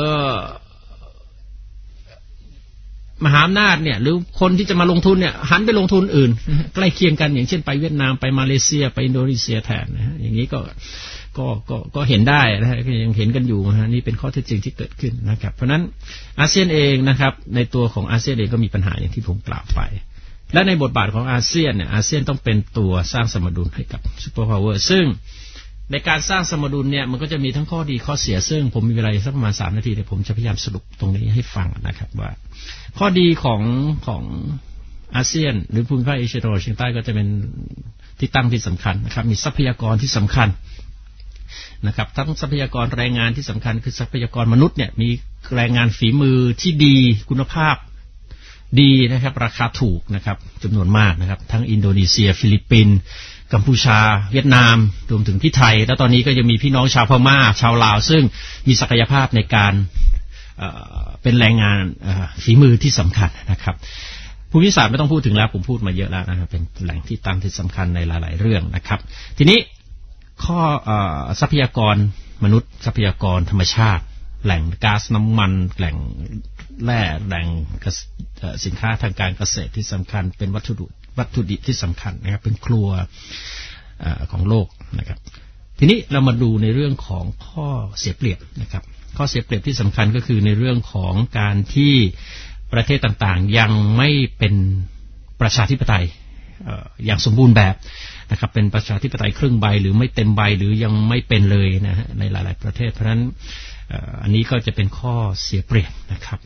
มหาอำนาจเนี่ยหรือคนที่จะมาลงทุนเนี่ยหันไปลงทุนอื่นใกล้เคียงกันอย่างเช่นไปเวียดนามไปมาเลเซียไปอินโดนีเซียแทนนะฮะอย่างนี้ก็เห็นได้นะฮะยังเห็นกันอยู่นะฮะนี่เป็นข้อเท็จจริงที่เกิดขึ้นนะครับเพราะนั้นอาเซียนเองนะครับในตัวของอาเซียนเองก็มีปัญหาอย่างที่ผมกล่าวไปและในบทบาทของอาเซียนเนี่ยอาเซียนต้องเป็นตัวสร้างสมดุลให้กับซุปเปอร์พาวเวอร์ซึ่งในการสร้างสมดุลเนี่ยมันก็จะมีทั้งข้อดีข้อเสียซึ่งผมมีเวลาสักประมาณ3นาทีเดี๋ยวผมจะพยายามสรุปตรงนี้ให้ฟังนะครับว่าข้อดีของอาเซียนหรือภูมิภาคเอเชียตะวันออกเฉียงใต้ก็จะเป็นที่ตั้งที่สำคัญนะครับมีทรัพยากรที่สำคัญนะครับทั้งทรัพยากรแรงงานที่สำคัญคือทรัพยากรมนุษย์เนี่ยมีแรงงานฝีมือที่ดีคุณภาพดีนะครับราคาถูกนะครับจำนวนมากนะครับทั้งอินโดนีเซียฟิลิปปินส์กัมพูชาเวียดนามรวมถึงที่ไทยแล้วตอนนี้ก็ยังมีพี่น้องชาวพม่าชาวลาวซึ่งมีศักยภาพในการเป็นแรงงานฝีมือที่สำคัญนะครับภูมิศาสตร์ไม่ต้องพูดถึงแล้วผมพูดมาเยอะแล้วนะครับเป็นแหล่งที่ตั้งที่สำคัญในหลายๆเรื่องนะครับทีนี้ข้อทรัพยากรมนุษย์ทรัพยากรธรรมชาติแหล่งก๊าซน้ำมันแหล่งแร่แหล่งสินค้าทางการเกษตรที่สำคัญเป็นวัตถุดิบที่สำคัญนะครับเป็นครัวของโลกนะครับทีนี้เรามาดูในเรื่องของข้อเสียเปรียบนะครับข้อเสียเปรียบที่สำคัญก็คือในเรื่องของการที่ประเทศต่างๆยังไม่เป็นประชาธิปไตยอย่างสมบูรณ์แบบนะครับเป็นประชาธิปไตยครึ่งใบหรือไม่เต็มใบหรือยังไม่เป็นเลยนะฮะในหลายๆประเทศเพราะฉะนั้นอันนี้ก็จะเป็นข้อเสียเปรียบนะครับ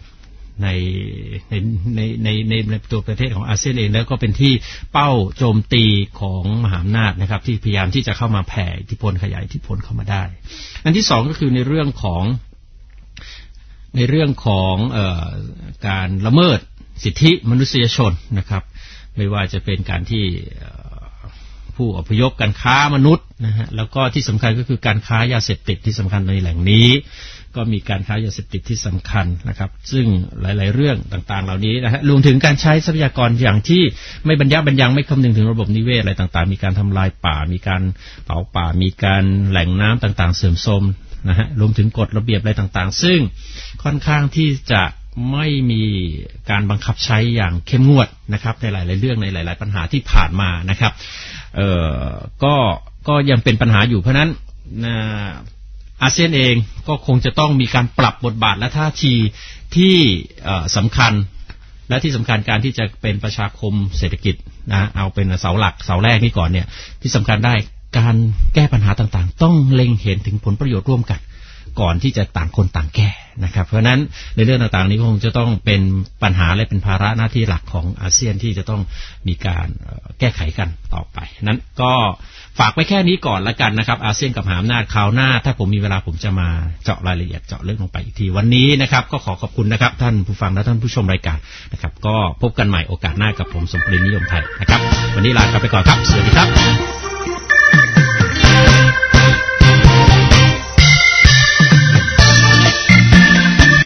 ในตัวประเทศของอาเซียนเองแล้วก็เป็นที่เป้าโจมตีของมหาอำนาจนะครับที่พยายามที่จะเข้ามาแผ่อิทธิพลขยายอิทธิพลเข้ามาได้อันที่สองก็คือในเรื่องของการละเมิดสิทธิมนุษยชนนะครับไม่ว่าจะเป็นการที่ผู้อพยพการค้ามนุษย์นะฮะแล้วก็ที่สำคัญก็คือการค้ายาเสพติดที่สำคัญในแหล่งนี้ก็มีการค้ายาเสพติดที่สำคัญนะครับซึ่งหลายๆเรื่องต่างๆเหล่านี้นะฮะรวมถึงการใช้ทรัพยากรอย่างที่ไม่บรรยังไม่คำนึงถึงระบบนิเวศอะไรต่างๆมีการทำลายป่ามีการเผาป่ามีการแหล่งน้ำต่างๆเสื่อมโทรมนะฮะรวมถึงกฎระเบียบอะไรต่างๆซึ่งค่อนข้างที่จะไม่มีการบังคับใช้อย่างเข้มงวดนะครับในหลายๆเรื่องในหลายๆปัญหาที่ผ่านมานะครับก็ยังเป็นปัญหาอยู่เพราะนั้นอาเซียนเองก็คงจะต้องมีการปรับบทบาทและท่าทีที่สำคัญและที่สำคัญการที่จะเป็นประชาคมเศรษฐกิจนะเอาเป็นเสาหลักเสาแรกนี่ก่อนเนี่ยที่สำคัญได้การแก้ปัญหาต่างๆต้องเล็งเห็นถึงผลประโยชน์ร่วมกันก่อนที่จะต่างคนต่างแก้นะครับเพราะฉะนั้นในเรื่องต่างๆนี้คงจะต้องเป็นปัญหาและเป็นภาระหน้าที่หลักของอาเซียนที่จะต้องมีการแก้ไขกันต่อไปนั้นก็ฝากไว้แค่นี้ก่อนละกันนะครับอาเซียนกับมหาอำนาจคราวหน้าถ้าผมมีเวลาผมจะมาเจาะรายละเอียดเจาะลึกลงไปอีกทีวันนี้นะครับก็ขอบคุณนะครับท่านผู้ฟังและท่านผู้ชมรายการนะครับก็พบกันใหม่โอกาสหน้ากับผมสมปรินิยมไทยนะครับวันนี้ลาไปก่อนครับสวัสดีครับ